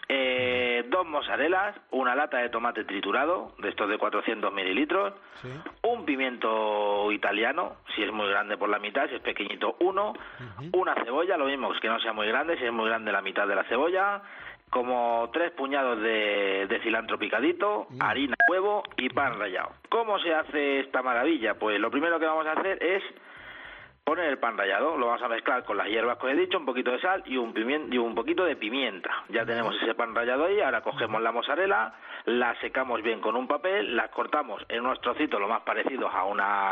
2 mozzarellas, una lata de tomate triturado, de estos de 400 mililitros, un pimiento italiano, si es muy grande por la mitad, si es pequeñito 1, una cebolla, lo mismo, que no sea muy grande, si es muy grande la mitad de la cebolla, como 3 puñados de cilantro picadito, harina, huevo y pan rallado. ¿Cómo se hace esta maravilla? Pues lo primero que vamos a hacer es poner el pan rallado, lo vamos a mezclar con las hierbas que os he dicho, un poquito de sal y un poquito de pimienta. Ya tenemos ese pan rallado ahí, ahora cogemos la mozzarella, la secamos bien con un papel, las cortamos en unos trocitos lo más parecidos a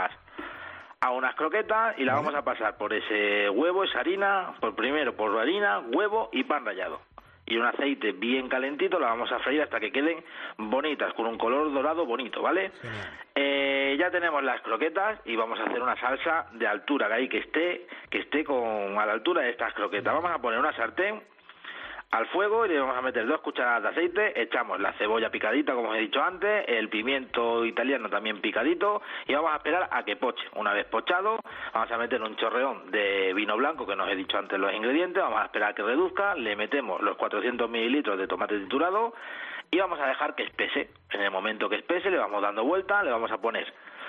unas croquetas y la vamos a pasar por ese huevo, esa harina, primero por harina, huevo y pan rallado. Y un aceite bien calentito, la vamos a freír hasta que queden bonitas, con un color dorado bonito, ¿vale? Ya tenemos las croquetas y vamos a hacer una salsa de altura, que esté a la altura de estas croquetas. Vamos a poner una sartén al fuego y le vamos a meter 2 cucharadas de aceite, echamos la cebolla picadita, como os he dicho antes, el pimiento italiano también picadito y vamos a esperar a que poche. Una vez pochado, vamos a meter un chorreón de vino blanco, que no os he dicho antes los ingredientes, vamos a esperar a que reduzca, le metemos los 400 mililitros de tomate triturado y vamos a dejar que espese. En el momento que espese le vamos dando vuelta, le vamos a poner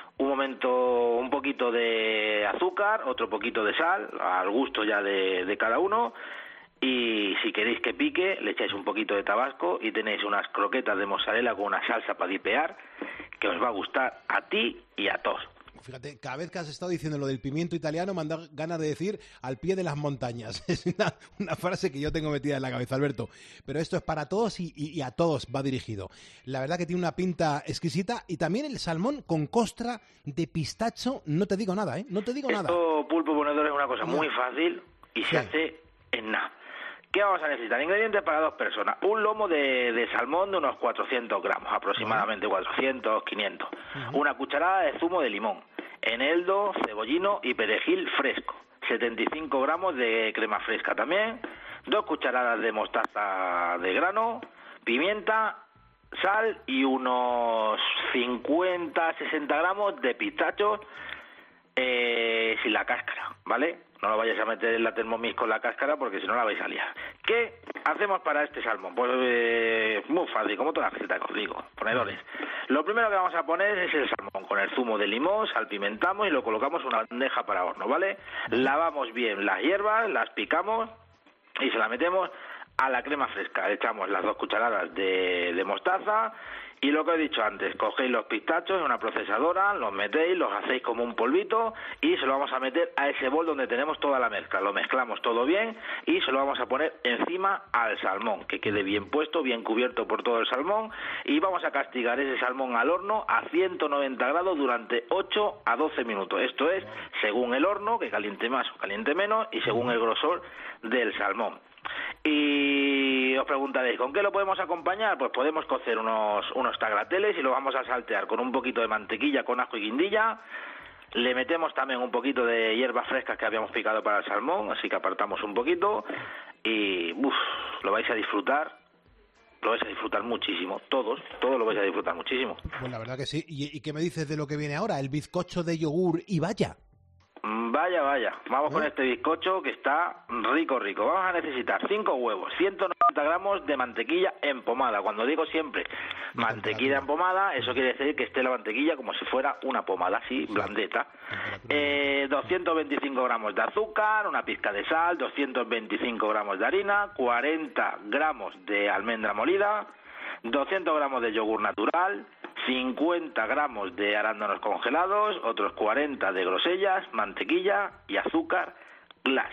un poquito de azúcar, otro poquito de sal, al gusto ya de cada uno. Y si queréis que pique, le echáis un poquito de tabasco y tenéis unas croquetas de mozzarella con una salsa para dipear que os va a gustar a ti y a todos. Fíjate, cada vez que has estado diciendo lo del pimiento italiano me han dado ganas de decir al pie de las montañas. Es una frase que yo tengo metida en la cabeza, Alberto. Pero esto es para todos y a todos va dirigido. La verdad que tiene una pinta exquisita y también el salmón con costra de pistacho, no te digo nada, ¿eh? No te digo nada. Esto, Pulpo Ponedor, es una cosa muy fácil y se hace en nada. ¿Qué vamos a necesitar? Ingredientes para 2 personas. Un lomo de salmón de unos 400 gramos, aproximadamente 400, 500. Una cucharada de zumo de limón, eneldo, cebollino y perejil fresco. 75 gramos de crema fresca también. 2 cucharadas de mostaza de grano, pimienta, sal y unos 50, 60 gramos de pistachos sin la cáscara, ¿vale? No lo vayáis a meter en la Thermomix con la cáscara porque si no la vais a liar. ¿Qué hacemos para este salmón? Pues muy fácil, como toda la receta que os digo, ponedores. Lo primero que vamos a poner es el salmón con el zumo de limón, salpimentamos y lo colocamos en una bandeja para horno, ¿vale? Lavamos bien las hierbas, las picamos y se las metemos a la crema fresca. Le echamos las 2 cucharadas de mostaza y lo que he dicho antes, cogéis los pistachos en una procesadora, los metéis, los hacéis como un polvito y se lo vamos a meter a ese bol donde tenemos toda la mezcla. Lo mezclamos todo bien y se lo vamos a poner encima al salmón, que quede bien puesto, bien cubierto por todo el salmón, y vamos a castigar ese salmón al horno a 190 grados durante 8 a 12 minutos. Esto es según el horno, que caliente más o caliente menos, y según el grosor del salmón. Y os preguntaréis, ¿con qué lo podemos acompañar? Pues podemos cocer unos tagrateles y lo vamos a saltear con un poquito de mantequilla con ajo y guindilla. Le metemos también un poquito de hierbas frescas que habíamos picado para el salmón, así que apartamos un poquito y lo vais a disfrutar. Lo vais a disfrutar muchísimo, todos lo vais a disfrutar muchísimo. Pues la verdad que sí. ¿Y qué me dices de lo que viene ahora? El bizcocho de yogur y vaya. Vaya. Vamos con este bizcocho que está rico. Vamos a necesitar 5 huevos, 190 gramos de mantequilla empomada. Cuando digo siempre mantequilla empomada, eso quiere decir que esté la mantequilla como si fuera una pomada, así, blandeta. 225 gramos de azúcar, una pizca de sal, 225 gramos de harina, 40 gramos de almendra molida, 200 gramos de yogur natural, 50 gramos de arándanos congelados, otros 40 de grosellas, mantequilla y azúcar glass.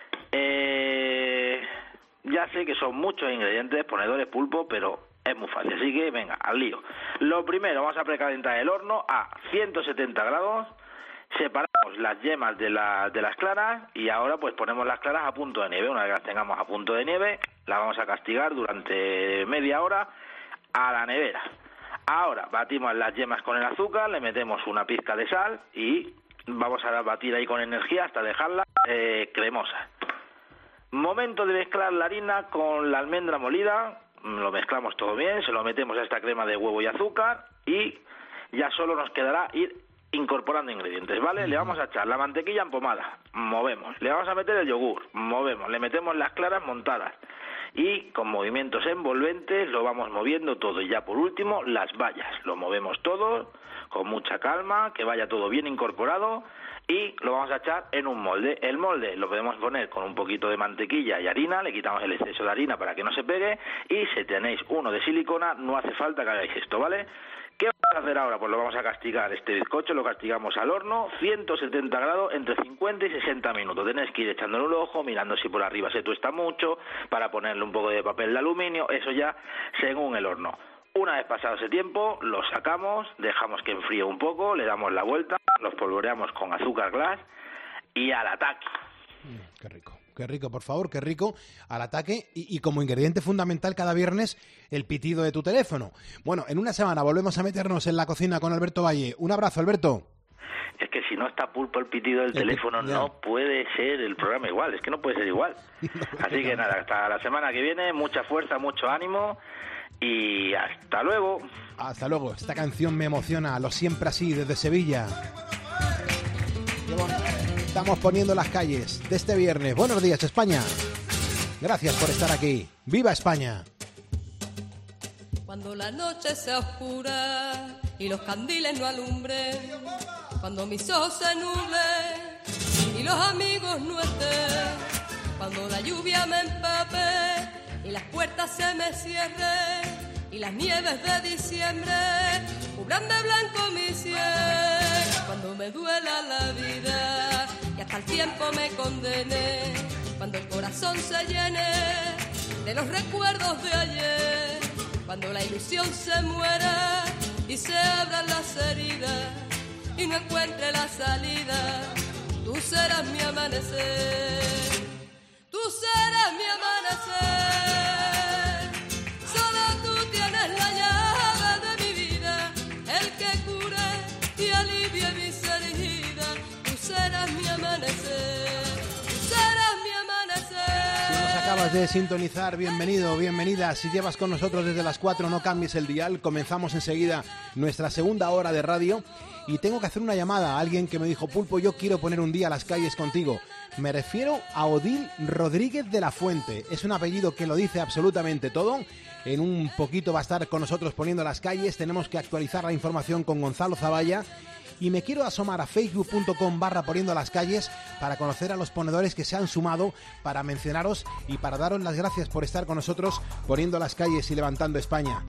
Ya sé que son muchos ingredientes, ponedores, pulpo, pero es muy fácil, así que venga, al lío. Lo primero, vamos a precalentar el horno a 170 grados, separamos las yemas de las claras y ahora pues ponemos las claras a punto de nieve. Una vez que las tengamos a punto de nieve, las vamos a castigar durante media hora a la nevera. Ahora batimos las yemas con el azúcar, le metemos una pizca de sal y vamos a batir ahí con energía hasta dejarla cremosa. Momento de mezclar la harina con la almendra molida, lo mezclamos todo bien, se lo metemos a esta crema de huevo y azúcar y ya solo nos quedará ir incorporando ingredientes, ¿vale? Le vamos a echar la mantequilla empomada, movemos, le vamos a meter el yogur, movemos, le metemos las claras montadas y con movimientos envolventes lo vamos moviendo todo. Y ya por último las bayas, lo movemos todo con mucha calma, que vaya todo bien incorporado y lo vamos a echar en un molde. El molde lo podemos poner con un poquito de mantequilla y harina, le quitamos el exceso de harina para que no se pegue y si tenéis uno de silicona no hace falta que hagáis esto, ¿vale? ¿Qué vamos a hacer ahora? Pues lo vamos a castigar, este bizcocho lo castigamos al horno, 170 grados, entre 50 y 60 minutos. Tenéis que ir echándole un ojo, mirando si por arriba se tuesta mucho, para ponerle un poco de papel de aluminio, eso ya según el horno. Una vez pasado ese tiempo, lo sacamos, dejamos que enfríe un poco, le damos la vuelta, los polvoreamos con azúcar glass y al ataque. Qué rico, por favor, qué rico, al ataque y como ingrediente fundamental cada viernes el pitido de tu teléfono. Bueno, en una semana volvemos a meternos en la cocina con Alberto Valle. Un abrazo, Alberto. Es que si no está pulpo el pitido del teléfono no puede ser el programa igual, es que no puede ser igual. Así que nada, hasta la semana que viene, mucha fuerza, mucho ánimo y hasta luego. Hasta luego, esta canción me emociona, lo siempre así, desde Sevilla. Estamos poniendo las calles de este viernes. Buenos días, España. Gracias por estar aquí. ¡Viva España! Cuando la noche sea oscura y los candiles no alumbren, cuando mis ojos se nublen y los amigos no estén, cuando la lluvia me empape y las puertas se me cierren y las nieves de diciembre cubran de blanco mi sien, cuando me duela la vida y hasta el tiempo me condene, cuando el corazón se llene de los recuerdos de ayer, cuando la ilusión se muera y se abran las heridas y no encuentre la salida, tú serás mi amanecer, tú serás mi amanecer. Solo tú tienes la llave de mi vida, el que cure y alivie mis heridas. Tú serás mi amanecer, tú serás mi amanecer. Si nos acabas de sintonizar, bienvenido, bienvenida. Si llevas con nosotros desde las 4, no cambies el dial. Comenzamos enseguida nuestra segunda hora de radio. Y tengo que hacer una llamada a alguien que me dijo: Pulpo, yo quiero poner un día las calles contigo. Me refiero a Odil Rodríguez de la Fuente. Es un apellido que lo dice absolutamente todo. En un poquito va a estar con nosotros poniendo las calles. Tenemos que actualizar la información con Gonzalo Zavalla. Y me quiero asomar a facebook.com/poniendo las calles para conocer a los ponedores que se han sumado, para mencionaros y para daros las gracias por estar con nosotros poniendo las calles y levantando España.